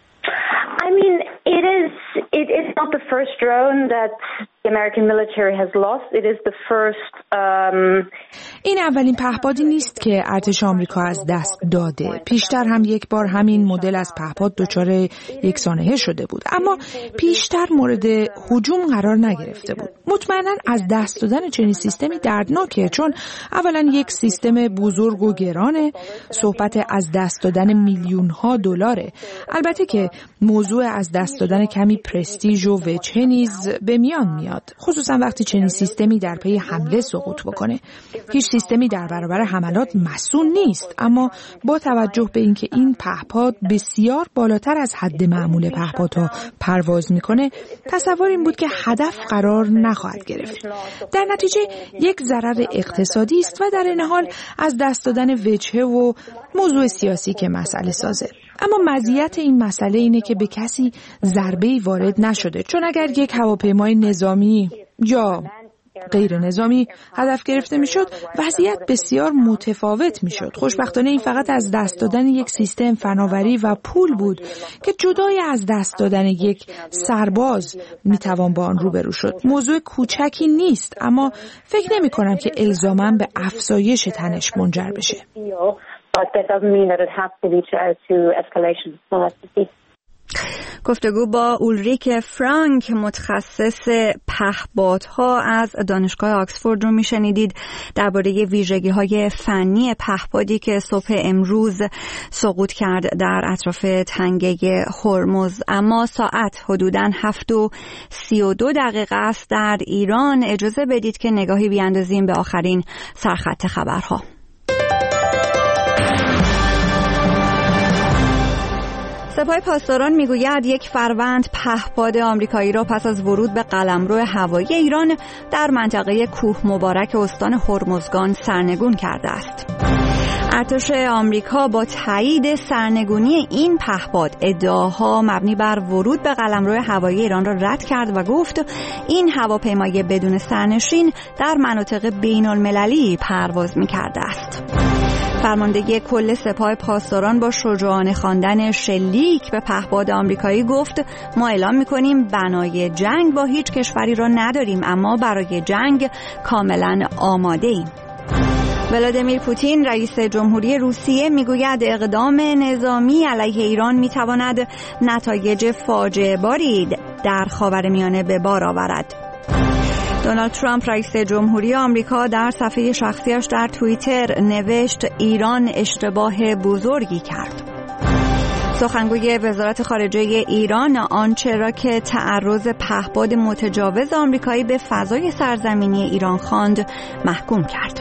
I mean, it is it is not the first drone that the American military has lost. It is the first um... این اولین پهپادی نیست که ارتش آمریکا از دست داده. پیشتر هم یک بار همین مدل از پهپاد دچار یک سانحه شده بود، اما پیشتر مورد هجوم قرار نگرفته بود. مطمئنا از دست دادن چنین سیستمی دردناکه، چون اولا یک سیستم بزرگ و گرانه، صحبت از دست دادن میلیون ها دلاره. البته که موضوع از دست دادن کمی پرستیژ و وجه نیز به میان میاد، خصوصا وقتی چنین سیستمی در پی حمله سقوط بکنه. هیچ سیستمی در برابر حملات مسئول نیست، اما با توجه به اینکه این پهپاد بسیار بالاتر از حد معمول پهپادها پرواز میکنه، تصور این بود که هدف قرار نخواهد گرفت. در نتیجه یک ضرر اقتصادی است و در این حال از دست دادن وجهه و موضوع سیاسی که مسئله سازه. اما مزیت این مسئله اینه که به کسی ضربه‌ای وارد نشده، چون اگر یک هواپیمای نظامی یا غیر نظامی هدف گرفته میشد، وضعیت بسیار متفاوت میشد. خوشبختانه این فقط از دست دادن یک سیستم فناوری و پول بود که جدای از دست دادن یک سرباز میتوان با آن روبرو شد. موضوع کوچکی نیست، اما فکر نمی کنم که الزاماً به افزایش تنش منجر بشه. But that doesn't mean that it has to lead to, to escalation. So let's see. گفتگو با اولریک فرانک، متخصص پهپادها از دانشگاه آکسفورد رو میشنیدید درباره ویژگی‌های فنی پهپادی که صبح امروز سقوط کرد در اطراف تنگه هرمز. اما ساعت حدوداً هفت و سی و دو دقیقه است در ایران. اجازه بدید که نگاهی بیاندازیم به آخرین سرخط خبرها. سپاه پاسداران میگوید یک فروند پهپاد آمریکایی را پس از ورود به قلمرو هوایی ایران در منطقه کوه مبارک استان هرمزگان سرنگون کرده است. ارتش آمریکا با تایید سرنگونی این پهپاد ادعاها مبنی بر ورود به قلمرو هوایی ایران را رد کرد و گفت این هواپیمای بدون سرنشین در مناطق بین المللی پرواز می‌کرده است. فرمانده کل سپاه پاسداران با شجاعانه خواندن شلیک به پهپاد آمریکایی گفت ما اعلام می‌کنیم بنای جنگ با هیچ کشوری را نداریم، اما برای جنگ کاملا آماده ایم. ولادیمیر پوتین رئیس جمهوری روسیه میگوید اقدام نظامی علیه ایران میتواند نتایج فاجعه باری در خاورمیانه به بار آورد. دونالد ترامپ رئیس جمهوری آمریکا در صفحه شخصیش در توییتر نوشت ایران اشتباه بزرگی کرد. سخنگوی وزارت خارجه ایران آنچه را که تعرض پهپاد متجاوز آمریکایی به فضای سرزمینی ایران خواند محکوم کرد.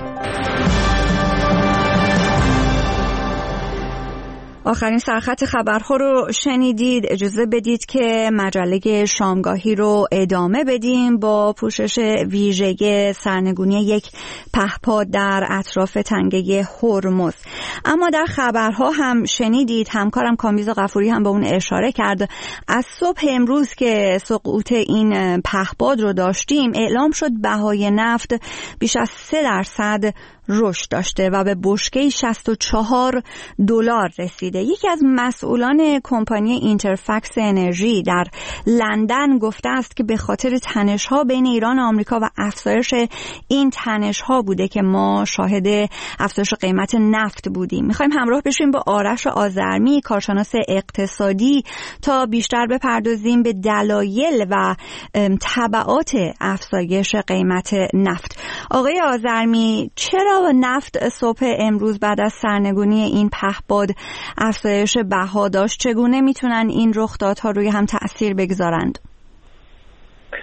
آخرین سرخط خبرها رو شنیدید. اجازه بدید که مجله شامگاهی رو ادامه بدیم با پوشش ویژه سرنگونی یک پهپاد در اطراف تنگه هرمز. اما در خبرها هم شنیدید، همکارم کامیز غفوری هم به اون اشاره کرد، از صبح امروز که سقوط این پهپاد رو داشتیم اعلام شد بهای نفت بیش از سه درصد رشد داشته و به بشکه شصت و چهار دلار رسیده. یکی از مسئولان کمپانی اینترفکس انرژی در لندن گفته است که به خاطر تنش‌ها بین ایران و آمریکا و افزایش این تنش‌ها بوده که ما شاهد افزایش قیمت نفت بودیم. می‌خوایم همراه بشیم با آرش آذرمی، کارشناس اقتصادی، تا بیشتر بپردازیم به دلایل و تبعات افزایش قیمت نفت. آقای آذرمی، چرا نفت صبح امروز بعد از سرنگونی این پهپاد افزایش بها داشت؟ چگونه میتونن این رخدادها روی هم تأثیر بگذارند؟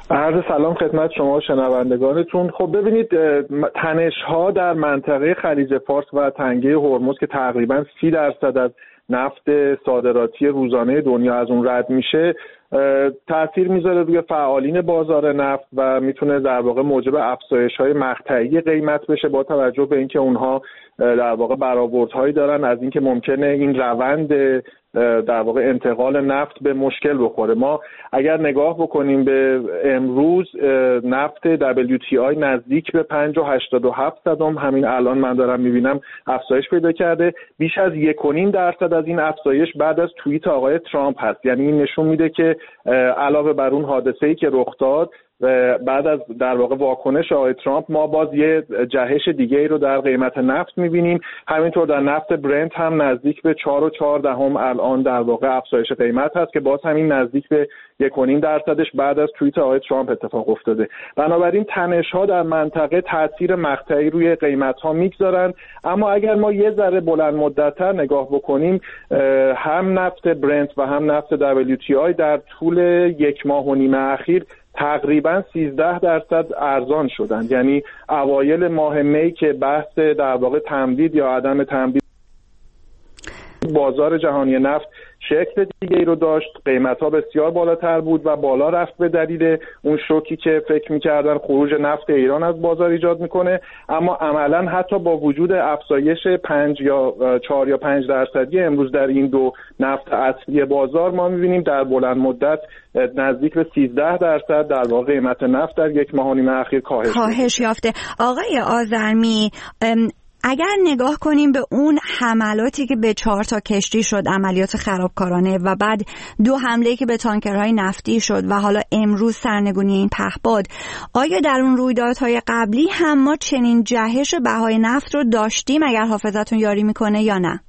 عرض سلام خدمت شما شنوندگانتون. خب ببینید، تنش‌ها در منطقه خلیج فارس و تنگه هرمز که تقریبا سی درصد از نفت صادراتی روزانه دنیا از اون رد میشه، تأثیر میذاره روی فعالین بازار نفت و میتونه در واقع موجب افزایش‌های مقطعی قیمت بشه، با توجه به اینکه اونها در واقع برآوردهایی دارن از اینکه ممکنه این روند در واقع انتقال نفت به مشکل بخوره. ما اگر نگاه بکنیم به امروز، نفت دبلیو تی آی نزدیک به پنج و هشتاد و هفت صدم، همین الان من دارم میبینم افزایش پیدا کرده. بیش از یک و نیم درصد از این افزایش بعد از توییت آقای ترامپ هست. یعنی این نشون میده که علاوه بر اون حادثه‌ای که رخ داد، بعد از در واقع واکنش آقای ترامپ، ما باز یه جهش دیگه ای رو در قیمت نفت میبینیم. همینطور در نفت برنت هم نزدیک به چهار و چهار دهم الان در واقع افزایش قیمت هست که باز همین نزدیک به یک و نیم درصدش بعد از توییت آقای ترامپ اتفاق افتاده. بنابراین تنش‌ها در منطقه تاثیر مقطعی روی قیمت‌ها میگذارن. اما اگر ما یه ذره بلند مدت‌تر نگاه بکنیم، هم نفت برنت و هم نفت دبلیو تی آی در طول یک ماه و نیم اخیر تقریبا سیزده درصد ارزان شدن. یعنی اوایل ماه می که بحث در واقع تمدید یا عدم تمدید بازار جهانی نفت شکل دیگه ای رو داشت، قیمت‌ها بسیار بالاتر بود و بالا رفت به دلیل اون شوکی که فکر می‌کردن خروج نفت ایران از بازار ایجاد می‌کنه. اما عملاً حتی با وجود افزایش پنج یا چهار یا پنج درصدی امروز در این دو نفت اصلی بازار، ما می‌بینیم در بلند مدت نزدیک به سیزده درصد در واقع قیمت نفت در یک ماه و نیم اخیر کاهش کاهش یافته. آقای آذرمی، اگر نگاه کنیم به اون حملاتی که به چهار تا کشتی شد، عملیات خرابکارانه، و بعد دو حمله که به تانکرهای نفتی شد و حالا امروز سرنگونی این پهپاد، آیا در اون رویدادهای قبلی هم ما چنین جهش بهای نفت رو داشتیم اگر حافظتون یاری میکنه یا نه؟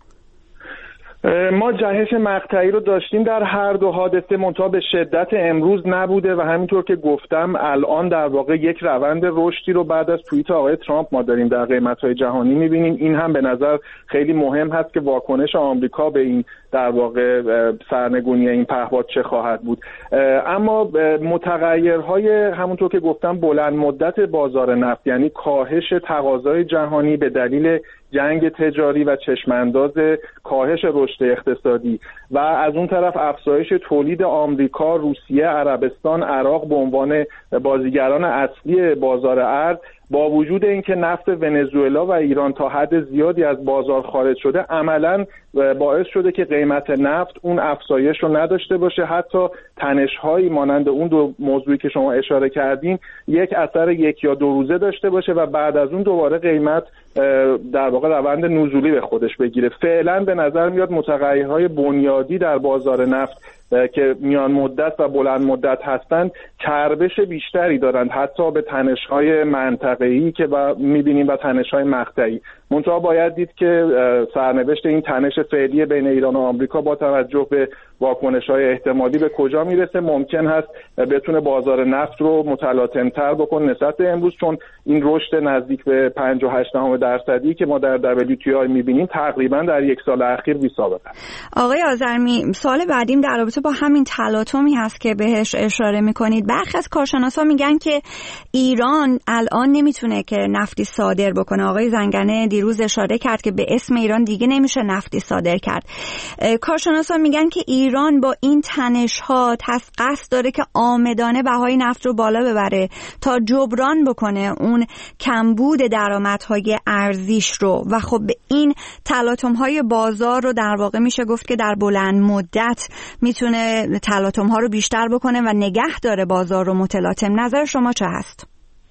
ما جهش مقطعی رو داشتیم در هر دو حادثه، منتها به شدت امروز نبوده و همینطور که گفتم الان در واقع یک روند رشدی رو بعد از توییت آقای ترامپ ما داریم در قیمت‌های جهانی می‌بینیم. این هم به نظر خیلی مهم هست که واکنش آمریکا به این در واقع سرنگونی این پهپاد چه خواهد بود. اما متغیرهای همونطور که گفتم بلند مدت بازار نفت، یعنی کاهش تقاضای جهانی به دلیل جنگ تجاری و چشمانداز کاهش رشد اقتصادی و از اون طرف افزایش تولید آمریکا، روسیه، عربستان، عراق به عنوان بازیگران اصلی بازار ارز، با وجود اینکه نفت ونزوئلا و ایران تا حد زیادی از بازار خارج شده، عملاً باعث شده که قیمت نفت اون افزایش رو نداشته باشه. حتی تنش‌هایی مانند اون دو موضوعی که شما اشاره کردین یک اثر یک یا دو روزه داشته باشه و بعد از اون دوباره قیمت در واقع روند نزولی به خودش بگیره. فعلا به نظر میاد متغیرهای بنیادی در بازار نفت که میان مدت و بلند مدت هستند چربش بیشتری دارند، حتی به تنش‌های منطقه‌ای که می‌بینیم و تنش‌های مقطعی. منتها باید دید که سرنوشت این تنش فعلی بین ایران و آمریکا با توجه به واکنش‌های احتمالی به کجا میرسه، ممکن هست بتونه بازار نفت رو متلاطم‌تر بکنه نسبت به امروز، چون این رشد نزدیک به پنج و هشت دهم درصدی که ما در دبلیو تی آی می‌بینیم تقریبا در یک سال اخیر بی‌سابقه است. آقای آذرمی، سوال بعدیم در رابطه با همین تلاطمی هست که بهش اشاره می‌کنید. برخی از کارشناسا میگن که ایران الان نمیتونه که نفتی صادر بکنه. آقای زنگنه دیروز اشاره کرد که به اسم ایران دیگه نمیشه نفتی صادر کرد. کارشناسا میگن که ایران با این تنش‌ها قصد داره که عامدانه بهای نفت رو بالا ببره تا جبران بکنه اون کمبود درآمدهای ارزیش رو، و خب این تلاطم‌های بازار رو در واقع میشه گفت که در بلند مدت میتونه تلاطم‌ها رو بیشتر بکنه و نگه داره بازار رو متلاطم. نظر شما چه هست؟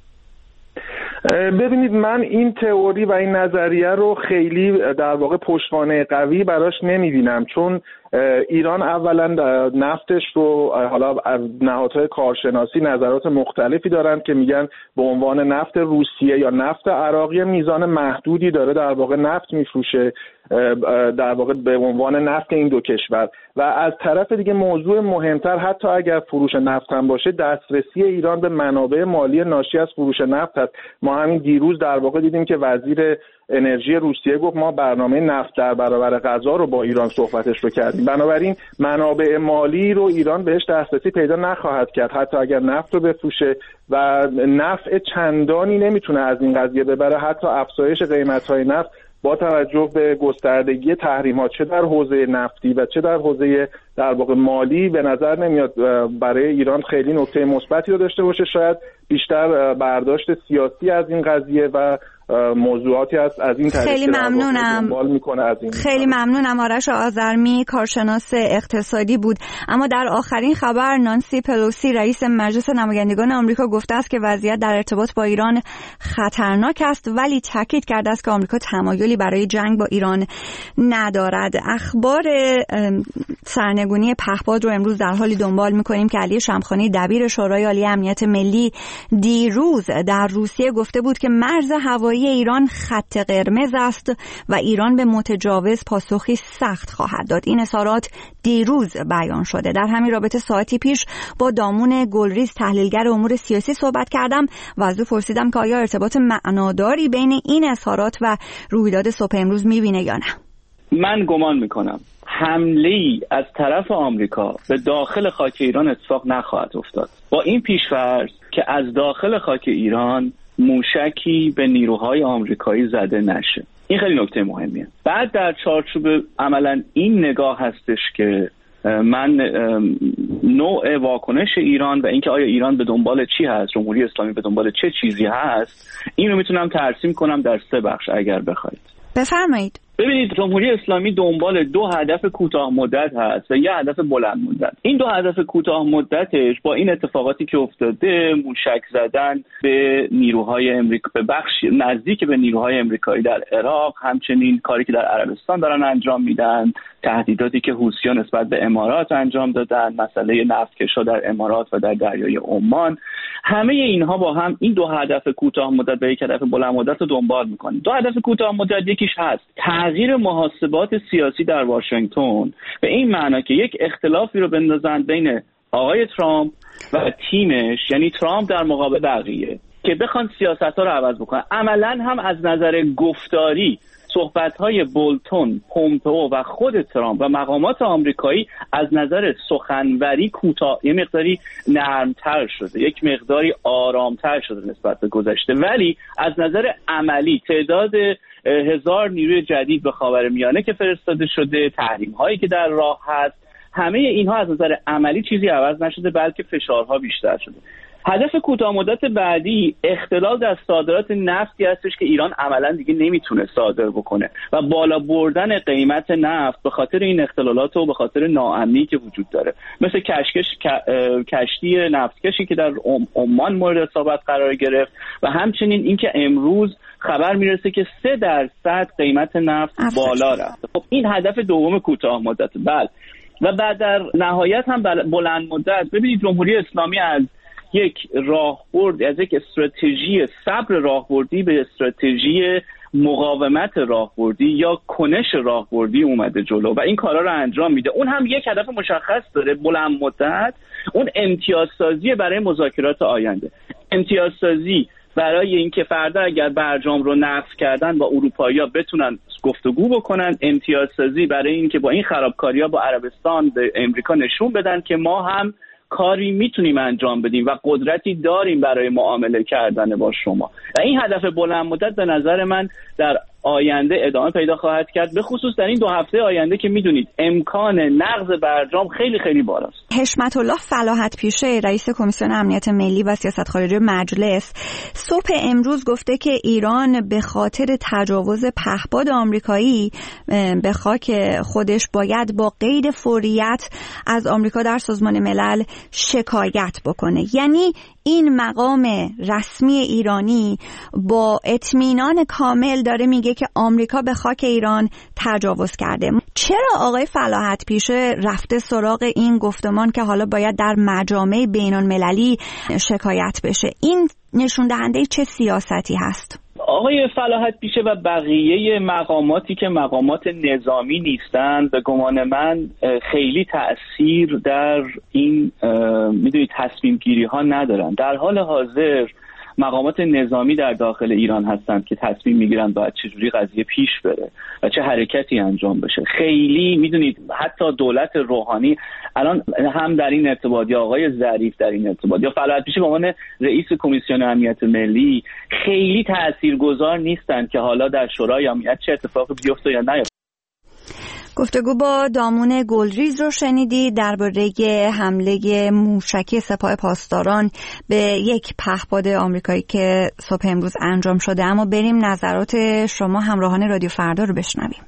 ببینید، من این تئوری و این نظریه رو خیلی در واقع پشتوانه قوی براش نمیبینم، چون ایران اولا نفتش رو، حالا نهادهای کارشناسی نظرات مختلفی دارن که میگن به عنوان نفت روسیه یا نفت عراقی میزان محدودی داره در واقع نفت میفروشه در واقع به عنوان نفت این دو کشور، و از طرف دیگه موضوع مهمتر حتی اگر فروش نفت هم باشه، دسترسی ایران به منابع مالی ناشی از فروش نفت هست. ما همین دیروز در واقع دیدیم که وزیر انرژی روسیه گفت ما برنامه نفت در برابر غذا رو با ایران صحبتش رو کردیم. بنابراین منابع مالی رو ایران بهش دسترسی پیدا نخواهد کرد، حتی اگر نفت رو بفروشه، و نفع چندانی نمیتونه از این قضیه ببره. حتی افزایش قیمت‌های نفت با توجه به گستردگی تحریمات چه در حوزه نفتی و چه در حوزه در واقع مالی به نظر نمیاد برای ایران خیلی نکته مثبتی رو داشته باشه. شاید بیشتر برداشت سیاسی از این قضیه و موضوعاتی هست از این طریق خیلی ممنونم میکنه از این خیلی ممنونم. آرش آذرمی کارشناس اقتصادی بود. اما در آخرین خبر نانسی پلوسی رئیس مجلس نمایندگان آمریکا گفته است که وضعیت در ارتباط با ایران خطرناک است، ولی تاکید کرده است که آمریکا تمایلی برای جنگ با ایران ندارد. اخبار سرنگونی پهپاد رو امروز در حالی دنبال می‌کنیم که علی شمخانی دبیر شورای عالی امنیت ملی دیروز در روسیه گفته بود که مرز هوایی ایران خط قرمز است و ایران به متجاوز پاسخی سخت خواهد داد. این اظهارات دیروز بیان شده. در همین رابطه ساعتی پیش با دامون گلریز تحلیلگر امور سیاسی صحبت کردم و از او پرسیدم که آیا ارتباط معناداری بین این اظهارات و رویداد صبح امروز می‌بینه یا نه. من گمان می‌کنم حمله‌ای از طرف آمریکا به داخل خاک ایران اتفاق نخواهد افتاد، با این پیش‌فرض که از داخل خاک ایران موشکی به نیروهای آمریکایی زده نشه. این خیلی نکته مهمیه. بعد در چارچوب عملا این نگاه هستش که من نوع واکنش ایران و اینکه آیا ایران به دنبال چی هست، جمهوری اسلامی به دنبال چه چیزی هست، اینو میتونم ترسیم کنم در سه بخش اگر بخواید. بفرمایید. ببینید، جمهوری اسلامی دنبال دو هدف کوتاه مدت هست و یه هدف بلند مدت. این دو هدف کوتاه مدتش با این اتفاقاتی که افتاده، موشک زدن به نیروهای امریکا، به بخش نزدیک به نیروهای امریکایی در عراق، همچنین کاری که در عربستان دارن انجام میدن، تهدیداتی که حوثیان نسبت به امارات انجام دادن، مسئله نفتکشا در امارات و در دریای عمان، همه اینها با هم این دو هدف کوتاه مدت و یک هدف بلند مدت رو دنبال میکنن. دو هدف کوتاه مدت یکیش هست تغییر محاسبات سیاسی در واشنگتن، به این معنا که یک اختلافی رو بندازن بین آقای ترامپ و تیمش، یعنی ترامپ در مقابل بقیه، که بخوان سیاست‌ها رو عوض بکنن. عملاً هم از نظر گفتاری صحبت‌های بولتون، پومپئو و خود ترامپ و مقامات آمریکایی از نظر سخنوری کوتاه، یه مقداری نرمتر شده، یک مقداری آرامتر شده نسبت به گذشته، ولی از نظر عملی تعداد هزار نیروی جدید به خاورمیانه که فرستاده شده، تحریم‌هایی که در راه هست، همه اینها از نظر عملی چیزی عوض نشده، بلکه فشارها بیشتر شده. هدف کوتاه مدت بعدی اختلال در صادرات نفتی هستش که ایران عملا دیگه نمیتونه صادر بکنه و بالا بردن قیمت نفت به خاطر این اختلالات و به خاطر ناامنی که وجود داره، مثل کشکش کشتی نفتکشی که در عمان مورد اصابت قرار گرفت و همچنین اینکه امروز خبر میرسه که سه درصد قیمت نفت بالا رفته. خب این هدف دوم کوتاه مدت. بله، و بعد در نهایت هم بلند مدت، ببینید جمهوری اسلامی از یک راهبرد، از یک استراتژی صبر راهبردی به استراتژی مقاومت راهبردی یا کنش راهبردی اومده جلو و این کارا رو انجام میده. اون هم یک هدف مشخص داره بلند مدت، اون امتیازسازی برای مذاکرات آینده، امتیازسازی برای اینکه فردا اگر برجام رو نقض کردن با اروپایی‌ها بتونن گفتگو بکنن، امتیازسازی برای اینکه با این خرابکاری‌ها با عربستان به امریکا نشون بدن که ما هم کاری میتونیم انجام بدیم و قدرتی داریم برای معامله کردن با شما. و این هدف بلند مدت به نظر من در آینده ادامه پیدا خواهد کرد، به خصوص در این دو هفته آینده که میدونید امکان نقض برجام خیلی خیلی بالاست. حشمت الله فلاحت پیشه رئیس کمیسیون امنیت ملی و سیاست خارجی مجلس صبح امروز گفته که ایران به خاطر تجاوز پهپاد آمریکایی به خاک خودش باید با قید فوریت از آمریکا در سازمان ملل شکایت بکنه. یعنی این مقام رسمی ایرانی با اطمینان کامل داره میگه که آمریکا به خاک ایران تجاوز کرده. چرا آقای فلاحت پیشه رفته سراغ این گفتمان که حالا باید در مجامع بین المللی شکایت بشه؟ این نشون دهنده چه سیاستی هست؟ آقای فلاحت پیشه و بقیه مقاماتی که مقامات نظامی نیستند به گمان من خیلی تأثیر در این میدونید تصمیم گیری ها ندارن. در حال حاضر مقامات نظامی در داخل ایران هستند که تصمیم میگیرن باید چجوری قضیه پیش بره و چه حرکتی انجام بشه. خیلی میدونید حتی دولت روحانی الان هم در این ارتباط یا آقای ظریف در این ارتباط یا فعالیت پیشی به عنوان رئیس کمیسیون امنیت ملی خیلی تاثیرگذار نیستند که حالا در شورای امنیت چه اتفاقی بیفته یا نیفته. گفتگو با دامون گلریز رو شنیدید درباره حمله موشکی سپاه پاسداران به یک پهپاد آمریکایی که صبح امروز انجام شده. اما بریم نظرات شما همراهان رادیو فردا رو بشنویم.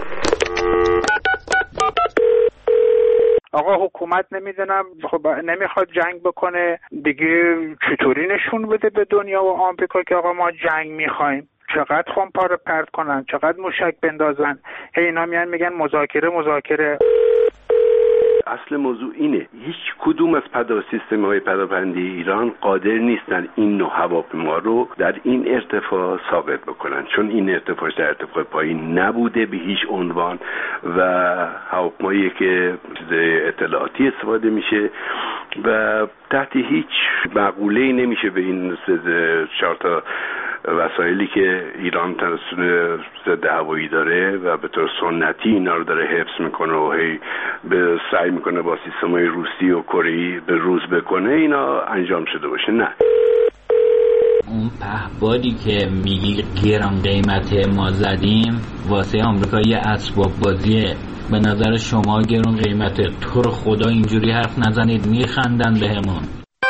آقا حکومت نمیدونم خب نمیخواد جنگ بکنه دیگه، چطوری نشون بده به دنیا و آمریکا که آقا ما جنگ میخوایم؟ چقدر خمپا رو پرت کنن، چقدر موشک بندازن، هی اینا میان میگن مذاکره مذاکره. اصل موضوع اینه هیچ کدوم از پدا سیستم های پداپندی ایران قادر نیستن این نوع هواپیما رو در این ارتفاع ثابت بکنن، چون این ارتفاع در ارتفاع پایین نبوده به هیچ عنوان و هواپیمایی که اطلاعاتی استفاده میشه و تحت هیچ مقوله‌ای نمیشه به این چهار تا وسایلی که ایران توسط ضد هوایی داره و به طور سنتی اینا رو داره حفظ میکنه و هی به سعی میکنه با سیستم‌های روسی و کره‌ای به روز بکنه اینا انجام شده باشه. نه، اون پهپادی که میگی گران قیمت ما زدیم واسه آمریکا یه اسباب بازیه. به نظر شما گران قیمته؟ تو رو خدا اینجوری حرف نزنید، میخندن بهمون.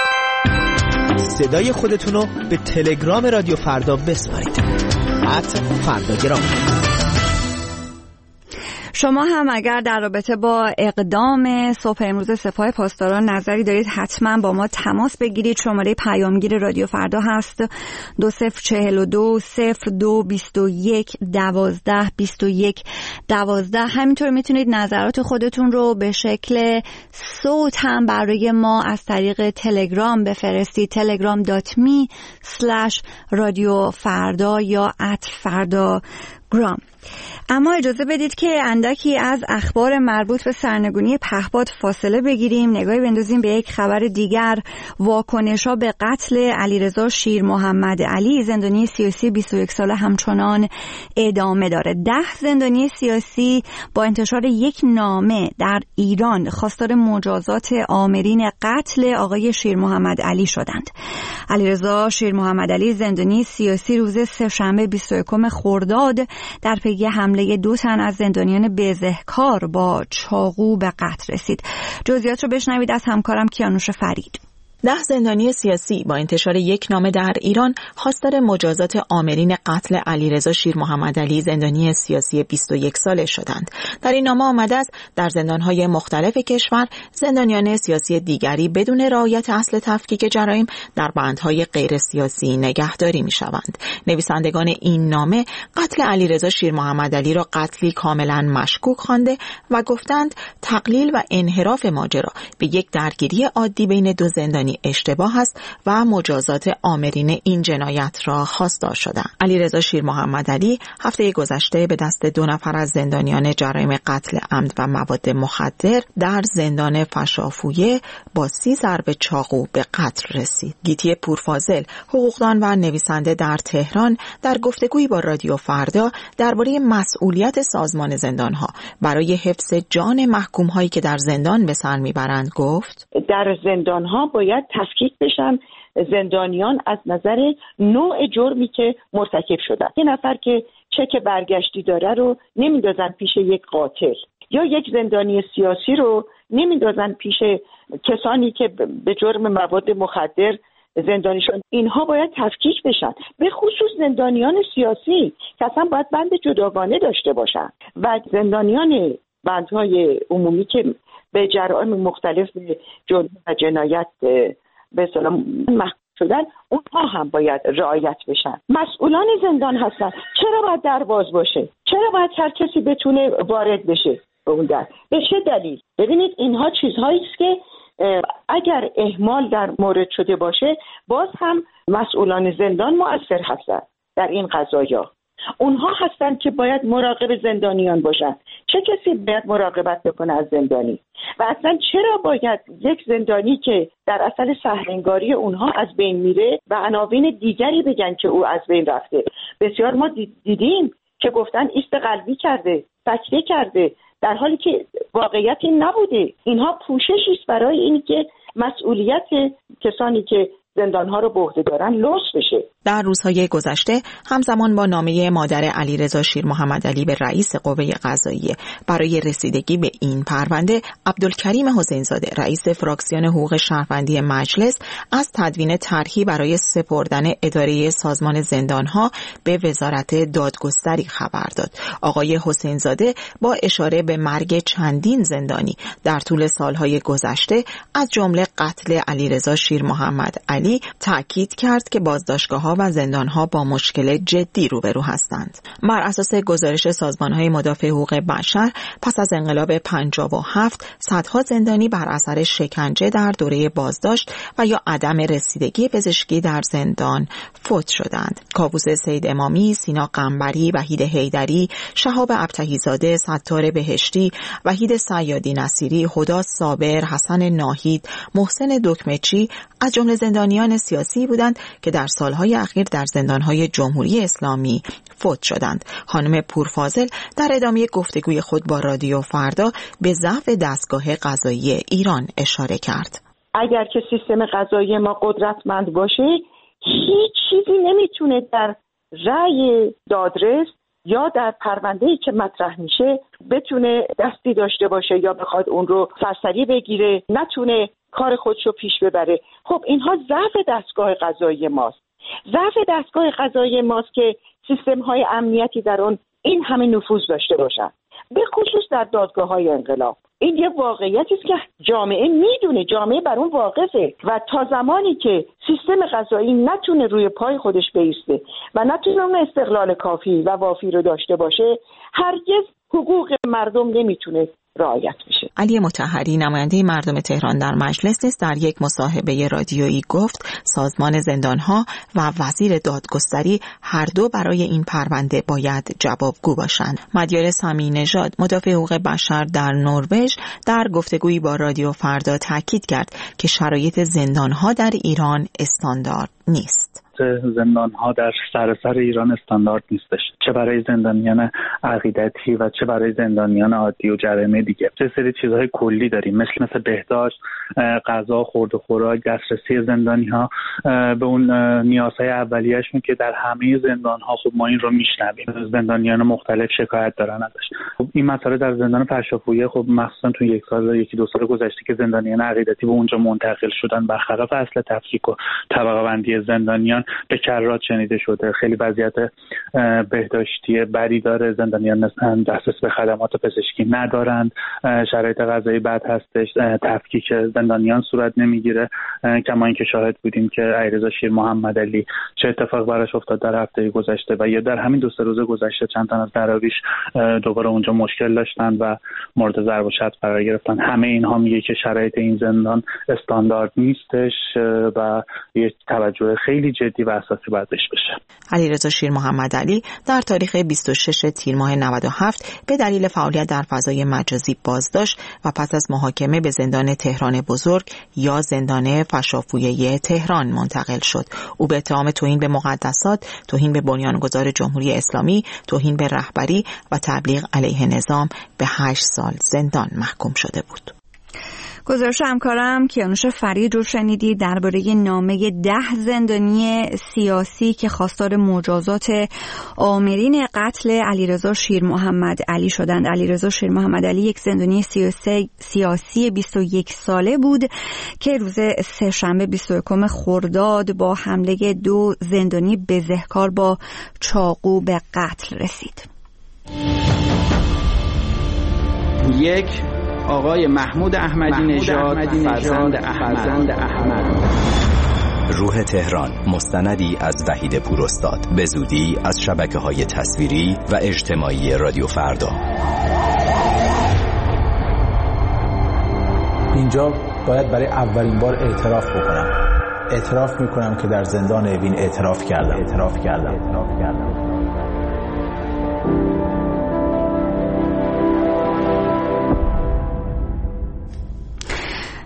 صدای خودتونو به تلگرام رادیو فردا بسپارید. ات فرداگرام. شما هم اگر در رابطه با اقدام صبح امروز سپاه پاسداران نظری دارید حتما با ما تماس بگیرید. شماره پیامگیر رادیو فردا هست دو صفر چهل و دو صفر دو بیست و یک دوازده بیست و یک دوازده. همینطور میتونید نظرات خودتون رو به شکل صوت هم برای ما از طریق تلگرام بفرستید. تلگرام دات می سلش رادیو فردا یا ات فردا گرام. اما اجازه بدید که اندکی از اخبار مربوط به سرنگونی پهپاد فاصله بگیریم، نگاهی بندازیم به یک خبر دیگر. واکنش‌ها به قتل علیرضا شیر محمد علی زندانی سیاسی بیست و یک ساله همچنان ادامه داره. ده زندانی سیاسی با انتشار یک نامه در ایران خواستار مجازات آمرین قتل آقای شیر محمد علی شدند. علیرضا شیر محمد علی زندانی سیاسی روز سه‌شنبه بیست و یکم خرداد در پی حمله دو تن از زندانیان بزهکار با چاقو به قتل رسید. جزئیات رو بشنوید از همکارم کیانوش فرید. ده زندانی سیاسی با انتشار یک نامه در ایران خواستار مجازات آمرین قتل علیرضا شیر محمد علی زندانی سیاسی بیست و یک ساله شدند. در این نامه آمده است در زندان‌های مختلف کشور زندانیان سیاسی دیگری بدون رعایت اصل تفکیک جرایم در بندهای غیر سیاسی نگهداری می‌شوند. نویسندگان این نامه قتل علیرضا شیر محمد علی را قتلی کاملا مشکوک خوانده و گفتند تقلیل و انحراف ماجرا به یک درگیری عادی بین دو زندانی اشتباه است و مجازات آمرین این جنایت را خواستار شدند. علیرضا شیر محمد علی هفته گذشته به دست دو نفر از زندانیان جرایم قتل عمد و مواد مخدر در زندان فشافویه با سی ضربه چاقو به قتل رسید. گیتی پورفاضل، حقوقدان و نویسنده در تهران، در گفتگویی با رادیو فردا درباره مسئولیت سازمان زندانها برای حفظ جان محکوم‌هایی که در زندان به سر میبرند گفت: در زندانها باید تفکیک بشن زندانیان از نظر نوع جرمی که مرتکب شدن. یه نفر که چک برگشتی داره رو نمیدازن پیش یک قاتل، یا یک زندانی سیاسی رو نمیدازن پیش کسانی که به جرم مواد مخدر زندانی شدن. اینها باید تفکیک بشن، به خصوص زندانیان سیاسی که اصلا باید بند جداگانه داشته باشن و زندانیان بندهای عمومی که به جرائم مختلف جرم و جنایت به اصطلاح محکوم شدن اونها هم باید رعایت بشن. مسئولان زندان هستن، چرا باید در باز باشه؟ چرا باید هر کسی بتونه وارد بشه به اون در؟ به چه دلیل؟ ببینید اینها چیزهایی است که اگر اهمال در مورد شده باشه باز هم مسئولان زندان مؤثر هستن در این قضایا. اونها هستن که باید مراقب زندانیان باشن. چه کسی باید مراقبت بکنه از زندانی؟ و اصلا چرا باید یک زندانی که در اصل سحرنگاری اونها از بین میره و عناوین دیگری بگن که او از بین رفته؟ بسیار ما دیدیم که گفتن ایست قلبی کرده، سکته کرده، در حالی که واقعیت این نبوده. اینها پوششی است برای اینی که مسئولیت کسانی که زندان‌ها رو به عهده دارن لوس بشه. در روزهای گذشته همزمان با نامه مادر علیرضا شیر محمدعلی به رئیس قوه قضاییه برای رسیدگی به این پرونده، عبدالکریم حسین زاده رئیس فراکسیون حقوق شهروندی مجلس از تدوین طرحی برای سپردن اداره سازمان زندان‌ها به وزارت دادگستری خبر داد. آقای حسین زاده با اشاره به مرگ چندین زندانی در طول سالهای گذشته از جمله قتل علیرضا شیر محمدعلی تأکید کرد که بازداشتگاه‌ها و زندان‌ها با مشکل جدی روبرو هستند. بر اساس گزارش سازمان‌های مدافع حقوق بشر، پس از انقلاب پنجاه و هفت صدها زندانی بر اثر شکنجه در دوره بازداشت و یا عدم رسیدگی پزشکی در زندان فوت شدند. کاووس سید امامی، سینا قنبری، وحید حیدری، شهاب ابطحی زاده، ستار بهشتی، وحید صیادی نصیری، هدی صابر، حسن ناهید، محسن دکمچی از جمله زندانیان سیاسی بودند که در سالهای اخیر در زندانهای جمهوری اسلامی فوت شدند. خانم پورفاضل در ادامه گفتگوی خود با رادیو فردا به ضعف دستگاه قضایی ایران اشاره کرد. اگر که سیستم قضایی ما قدرتمند باشه، هیچ چیزی نمیتونه در رأی دادرس یا در پرونده‌ای که مطرح میشه بتونه دستی داشته باشه یا بخواد اون رو سرسری بگیره، نتونه کار خودشو پیش ببره. خب اینها ضعف دستگاه قضایی ماست. ضعف دستگاه قضایی ماست که سیستم‌های امنیتی در اون این همه نفوذ داشته باشن، به خصوص در دادگاه‌های انقلاب. این یه واقعیتی است که جامعه میدونه، جامعه بر اون واقفه و تا زمانی که سیستم قضایی نتونه روی پای خودش بایسته و نتونه اون استقلال کافی و وافی رو داشته باشه، هرگز حقوق مردم نمیتونه رعایت میشه. علی مطهری نماینده مردم تهران در مجلس نیز در یک مصاحبه رادیویی گفت سازمان زندانها و وزیر دادگستری هر دو برای این پرونده باید جوابگو باشند. مدیار سمیع نژاد مدافع حقوق بشر در نروژ در گفتگویی با رادیو فردا تاکید کرد که شرایط زندانها در ایران استاندارد نیست. زندان‌ها در سراسر ایران استاندارد نیستش، چه برای زندانیان عقیدتی و چه برای زندانیان عادی و جرایم دیگه. چه سری چیزهای کلی داریم مثل مثل بهداشت، غذا، خورد و خوراک، دسترسی زندانی‌ها به اون نیازهای اولیه‌شون که در همه زندان‌ها خب ما این رو میشنویم، زندانیان مختلف شکایت دارن ازش. خب این مسئله در زندان فرشاپویه خب مخصوصا تو یک سال یکی دو سال گذشته که زندانیان عقیدتی به اونجا منتقل شدن برخلاف اصل تفکیک و طبقه بندی زندانیان به کرات شنیده شده. خیلی وضعیت بهداشتی بدی داره، زندانیان دسترسی به خدمات پزشکی ندارند، شرایط غذایی بد هستش، تفکیک زندانیان صورت نمیگیره. کما اینکه شاهد بودیم که علیرضا شیر محمدعلی چه اتفاق براش افتاد در هفته گذشته و یا در همین دو سه روز گذشته چند تا از دراویش دوباره اونجا مشکل داشتن و مورد ضرب و شتم قرار گرفتن. همه اینها میگه که شرایط این زندان استاندارد نیستش و یه توجه خیلی جدی و اساسی باید بهش بشه. علیرضا شیر محمدعلی در تاریخ بیست و شش تیر ماه نود و هفت به دلیل فعالیت در فضای مجازی بازداشت و پس از محاکمه به زندان تهران بزرگ یا زندان فشافویه تهران منتقل شد. او به اتهام توهین به مقدسات، توهین به بنیانگذار جمهوری اسلامی، توهین به رهبری و تبلیغ علیه نظام به هشت سال زندان محکوم شده بود. گزارش همکارم کیانوش فرید رو شنیدید درباره نامه ده زندانی سیاسی که خواستار مجازات آمرین قتل علیرضا شیر محمدعلی شدند. علیرضا شیر محمدعلی یک زندانی سیاسی, سیاسی بیست و یک ساله بود که روز سه‌شنبه بیست و یکم خرداد با حمله دو زندانی بزهکار با چاقو به قتل رسید. یک آقای محمود احمدی نژاد فرزند احمد. احمد روح تهران، مستندی از وحید پوراستاد، به زودی از شبکه‌های تصویری و اجتماعی رادیو فردا. اینجا باید برای اولین بار اعتراف بکنم. اعتراف میکنم که در زندان اوین اعتراف کردم. اعتراف کردم. اعتراف کردم.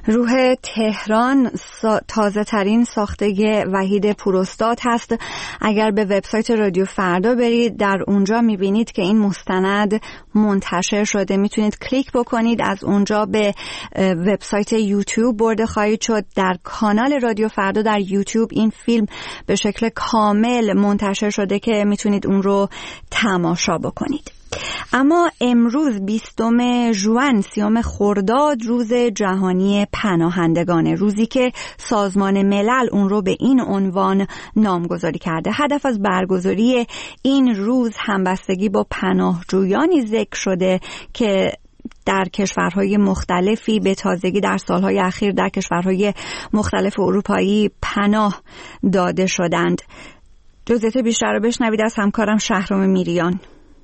روح تهران سا... تازه ترین ساخته وحید پوراستاد هست. اگر به وبسایت رادیو فردا برید در اونجا میبینید که این مستند منتشر شده، میتونید کلیک بکنید از اونجا به وبسایت یوتیوب برده خواهید شد. در کانال رادیو فردا در یوتیوب این فیلم به شکل کامل منتشر شده که میتونید اون رو تماشا بکنید. اما امروز بیستم ژوئن سیوم خرداد روز جهانی پناهندگانه، روزی که سازمان ملل اون رو به این عنوان نامگذاری کرده. هدف از برگزاری این روز همبستگی با پناهجویانی ذکر شده که در کشورهای مختلفی به تازگی در سالهای اخیر در کشورهای مختلف اروپایی پناه داده شدند. جزئیات بیشتر رو بشنوید از همکارم شهرام میریان.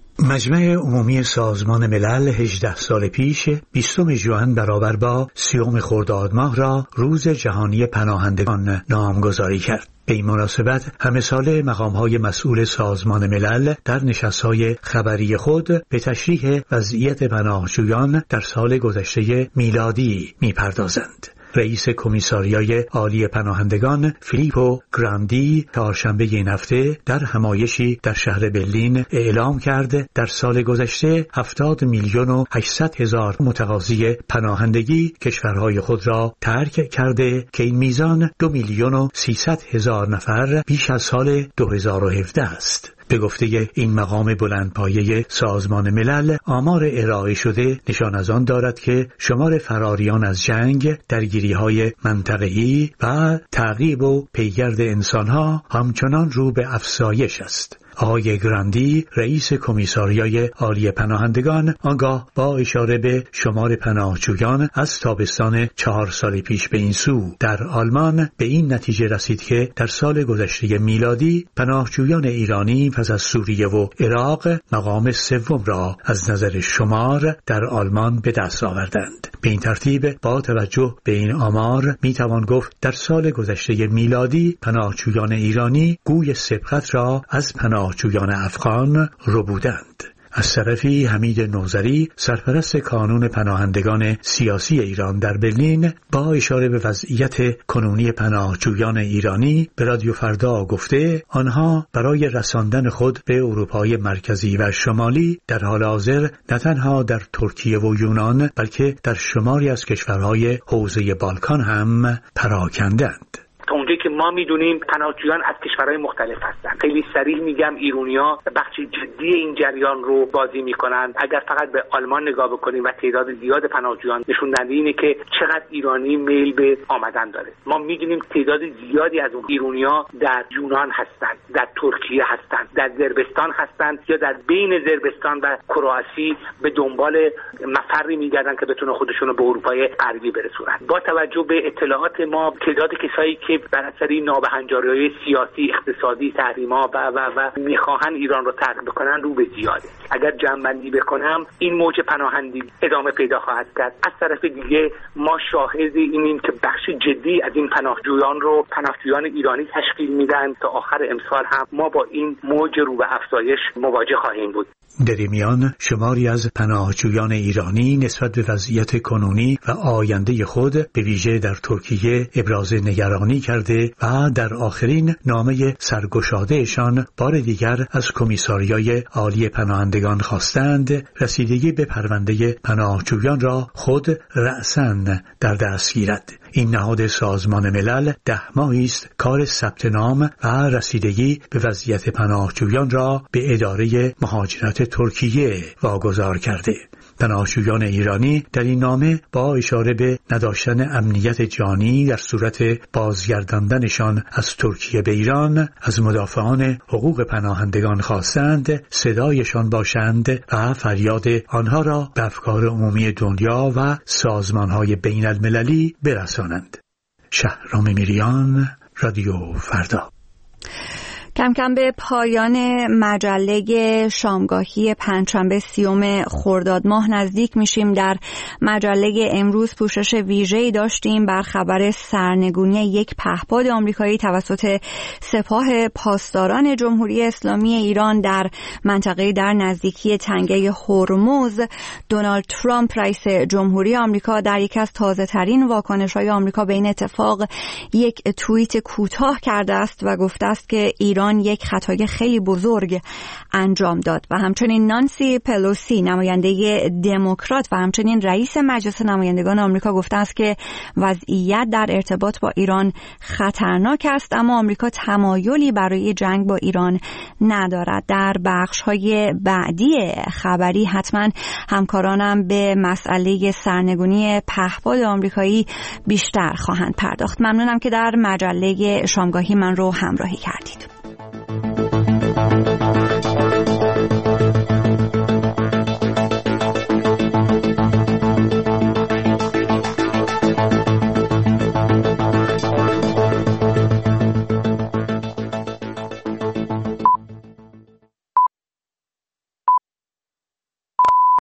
مجمع عمومی سازمان ملل هجده سال پیش بیستم ژوئن برابر با سیوم خرداد ماه را روز جهانی پناهندگان نامگذاری کرد. به این مناسبت همه ساله مقام‌های مسئول سازمان ملل در نشست‌های خبری خود به تشریح وضعیت پناهجویان در سال گذشته میلادی می‌پردازند. رئیس کمیساریای عالی پناهندگان فیلیپو گراندی چهارشنبه این هفته در همایشی در شهر برلین اعلام کرد در سال گذشته هفتاد میلیون و هشتصد هزار متقاضی پناهندگی کشورهای خود را ترک کرده که این میزان دو میلیون و سیصد هزار نفر بیش از سال دو هزار و هفده است. به گفته این مقام بلندپایه سازمان ملل، آمار ارائه شده نشان از آن دارد که شمار فراریان از جنگ، درگیری‌های منطقه‌ای و تعقیب و پیگرد انسان‌ها همچنان رو به افزایش است. آقای گراندی رئیس کمیساریای عالی پناهندگان آنگاه با اشاره به شمار پناهجویان از تابستان چهار سال پیش به این سو در آلمان به این نتیجه رسید که در سال گذشته میلادی پناهجویان ایرانی پس از سوریه و عراق مقام سوم را از نظر شمار در آلمان به دست آوردند. به این ترتیب با توجه به این آمار می توان گفت در سال گذشته میلادی پناهجویان ایرانی گوی سبقت را از پناهجویان افغان ربودند. از طرفی حمید نوذری سرپرست کانون پناهندگان سیاسی ایران در برلین با اشاره به وضعیت کنونی پناهجویان ایرانی به رادیو فردا گفته آنها برای رساندن خود به اروپای مرکزی و شمالی در حال حاضر نه تنها در ترکیه و یونان بلکه در شماری از کشورهای حوزه بالکان هم پراکندند. تا اونجایی که ما میدونیم پناهجویان از کشورهای مختلف هستند. خیلی صریح میگم ایرانی‌ها بخش جدی این جریان رو بازی میکنن. اگر فقط به آلمان نگاه بکنیم و تعداد زیاد پناهجویان نشون دهنده اینه که چقدر ایرانی میل به آمدن داره. ما میدونیم تعداد زیادی از اون ایرانی‌ها در یونان هستند، در ترکیه هستند، در صربستان هستند یا در بین صربستان و کرواسی به دنبال مفری میگردن که بتونه خودشون رو به اروپای غربی برسونن. با توجه به اطلاعات ما تعداد کسایی که بر اثر نابهنجاری‌های سیاسی، اقتصادی، تحریم‌ها و و و میخواهن ایران رو ترک بکنن رو به زیاده. اگر جمع‌بندی بکنم این موج پناهندگی ادامه پیدا خواهد کرد. از طرف دیگه ما شاهد اینیم که بخش جدی از این پناهجویان رو پناهجویان ایرانی تشکیل میدن. تا آخر امسال هم ما با این موج رو به افزایش مواجه خواهیم بود. در این میان شماری از پناهجویان ایرانی نسبت به وضعیت کنونی و آینده خود به ویژه در ترکیه ابراز نگرانی کرده و در آخرین نامه سرگشادهشان بار دیگر از کمیساریای عالی پناهندگان خواستند رسیدگی به پرونده پناهجویان را خود رأساً در دست گیرد. این نهاد سازمان ملل ده ماهی است کار ثبت نام و رسیدگی به وضعیت پناهجویان را به اداره مهاجرت ترکیه واگذار کرده. پناهجویان ایرانی در این نامه با اشاره به نداشتن امنیت جانی در صورت بازگرداندنشان از ترکیه به ایران از مدافعان حقوق پناهندگان خواستند صدایشان باشند و فریاد آنها را به افکار عمومی دنیا و سازمانهای بین المللی برسانند. شهرام میریان، رادیو فردا. کم کم به پایان مجله شامگاهی پنجشنبه سیوم خرداد ماه نزدیک میشیم. در مجله امروز پوشش ویژه‌ای داشتیم بر خبر سرنگونی یک پهپاد آمریکایی توسط سپاه پاسداران جمهوری اسلامی ایران در منطقه در نزدیکی تنگه هرمز. دونالد ترامپ رئیس جمهوری آمریکا در یک از تازه‌ترین واکنش‌های آمریکا به این اتفاق یک توییت کوتاه کرده است و گفته است که ایران یک خطای خیلی بزرگ انجام داد و همچنین نانسی پلوسی نماینده دموکرات و همچنین رئیس مجلس نمایندگان آمریکا گفته است که وضعیت در ارتباط با ایران خطرناک است، اما آمریکا تمایلی برای جنگ با ایران ندارد. در بخش‌های بعدی خبری حتما همکارانم به مسئله سرنگونی پهپاد آمریکایی بیشتر خواهند پرداخت. ممنونم که در مجله شامگاهی من رو همراهی کردید.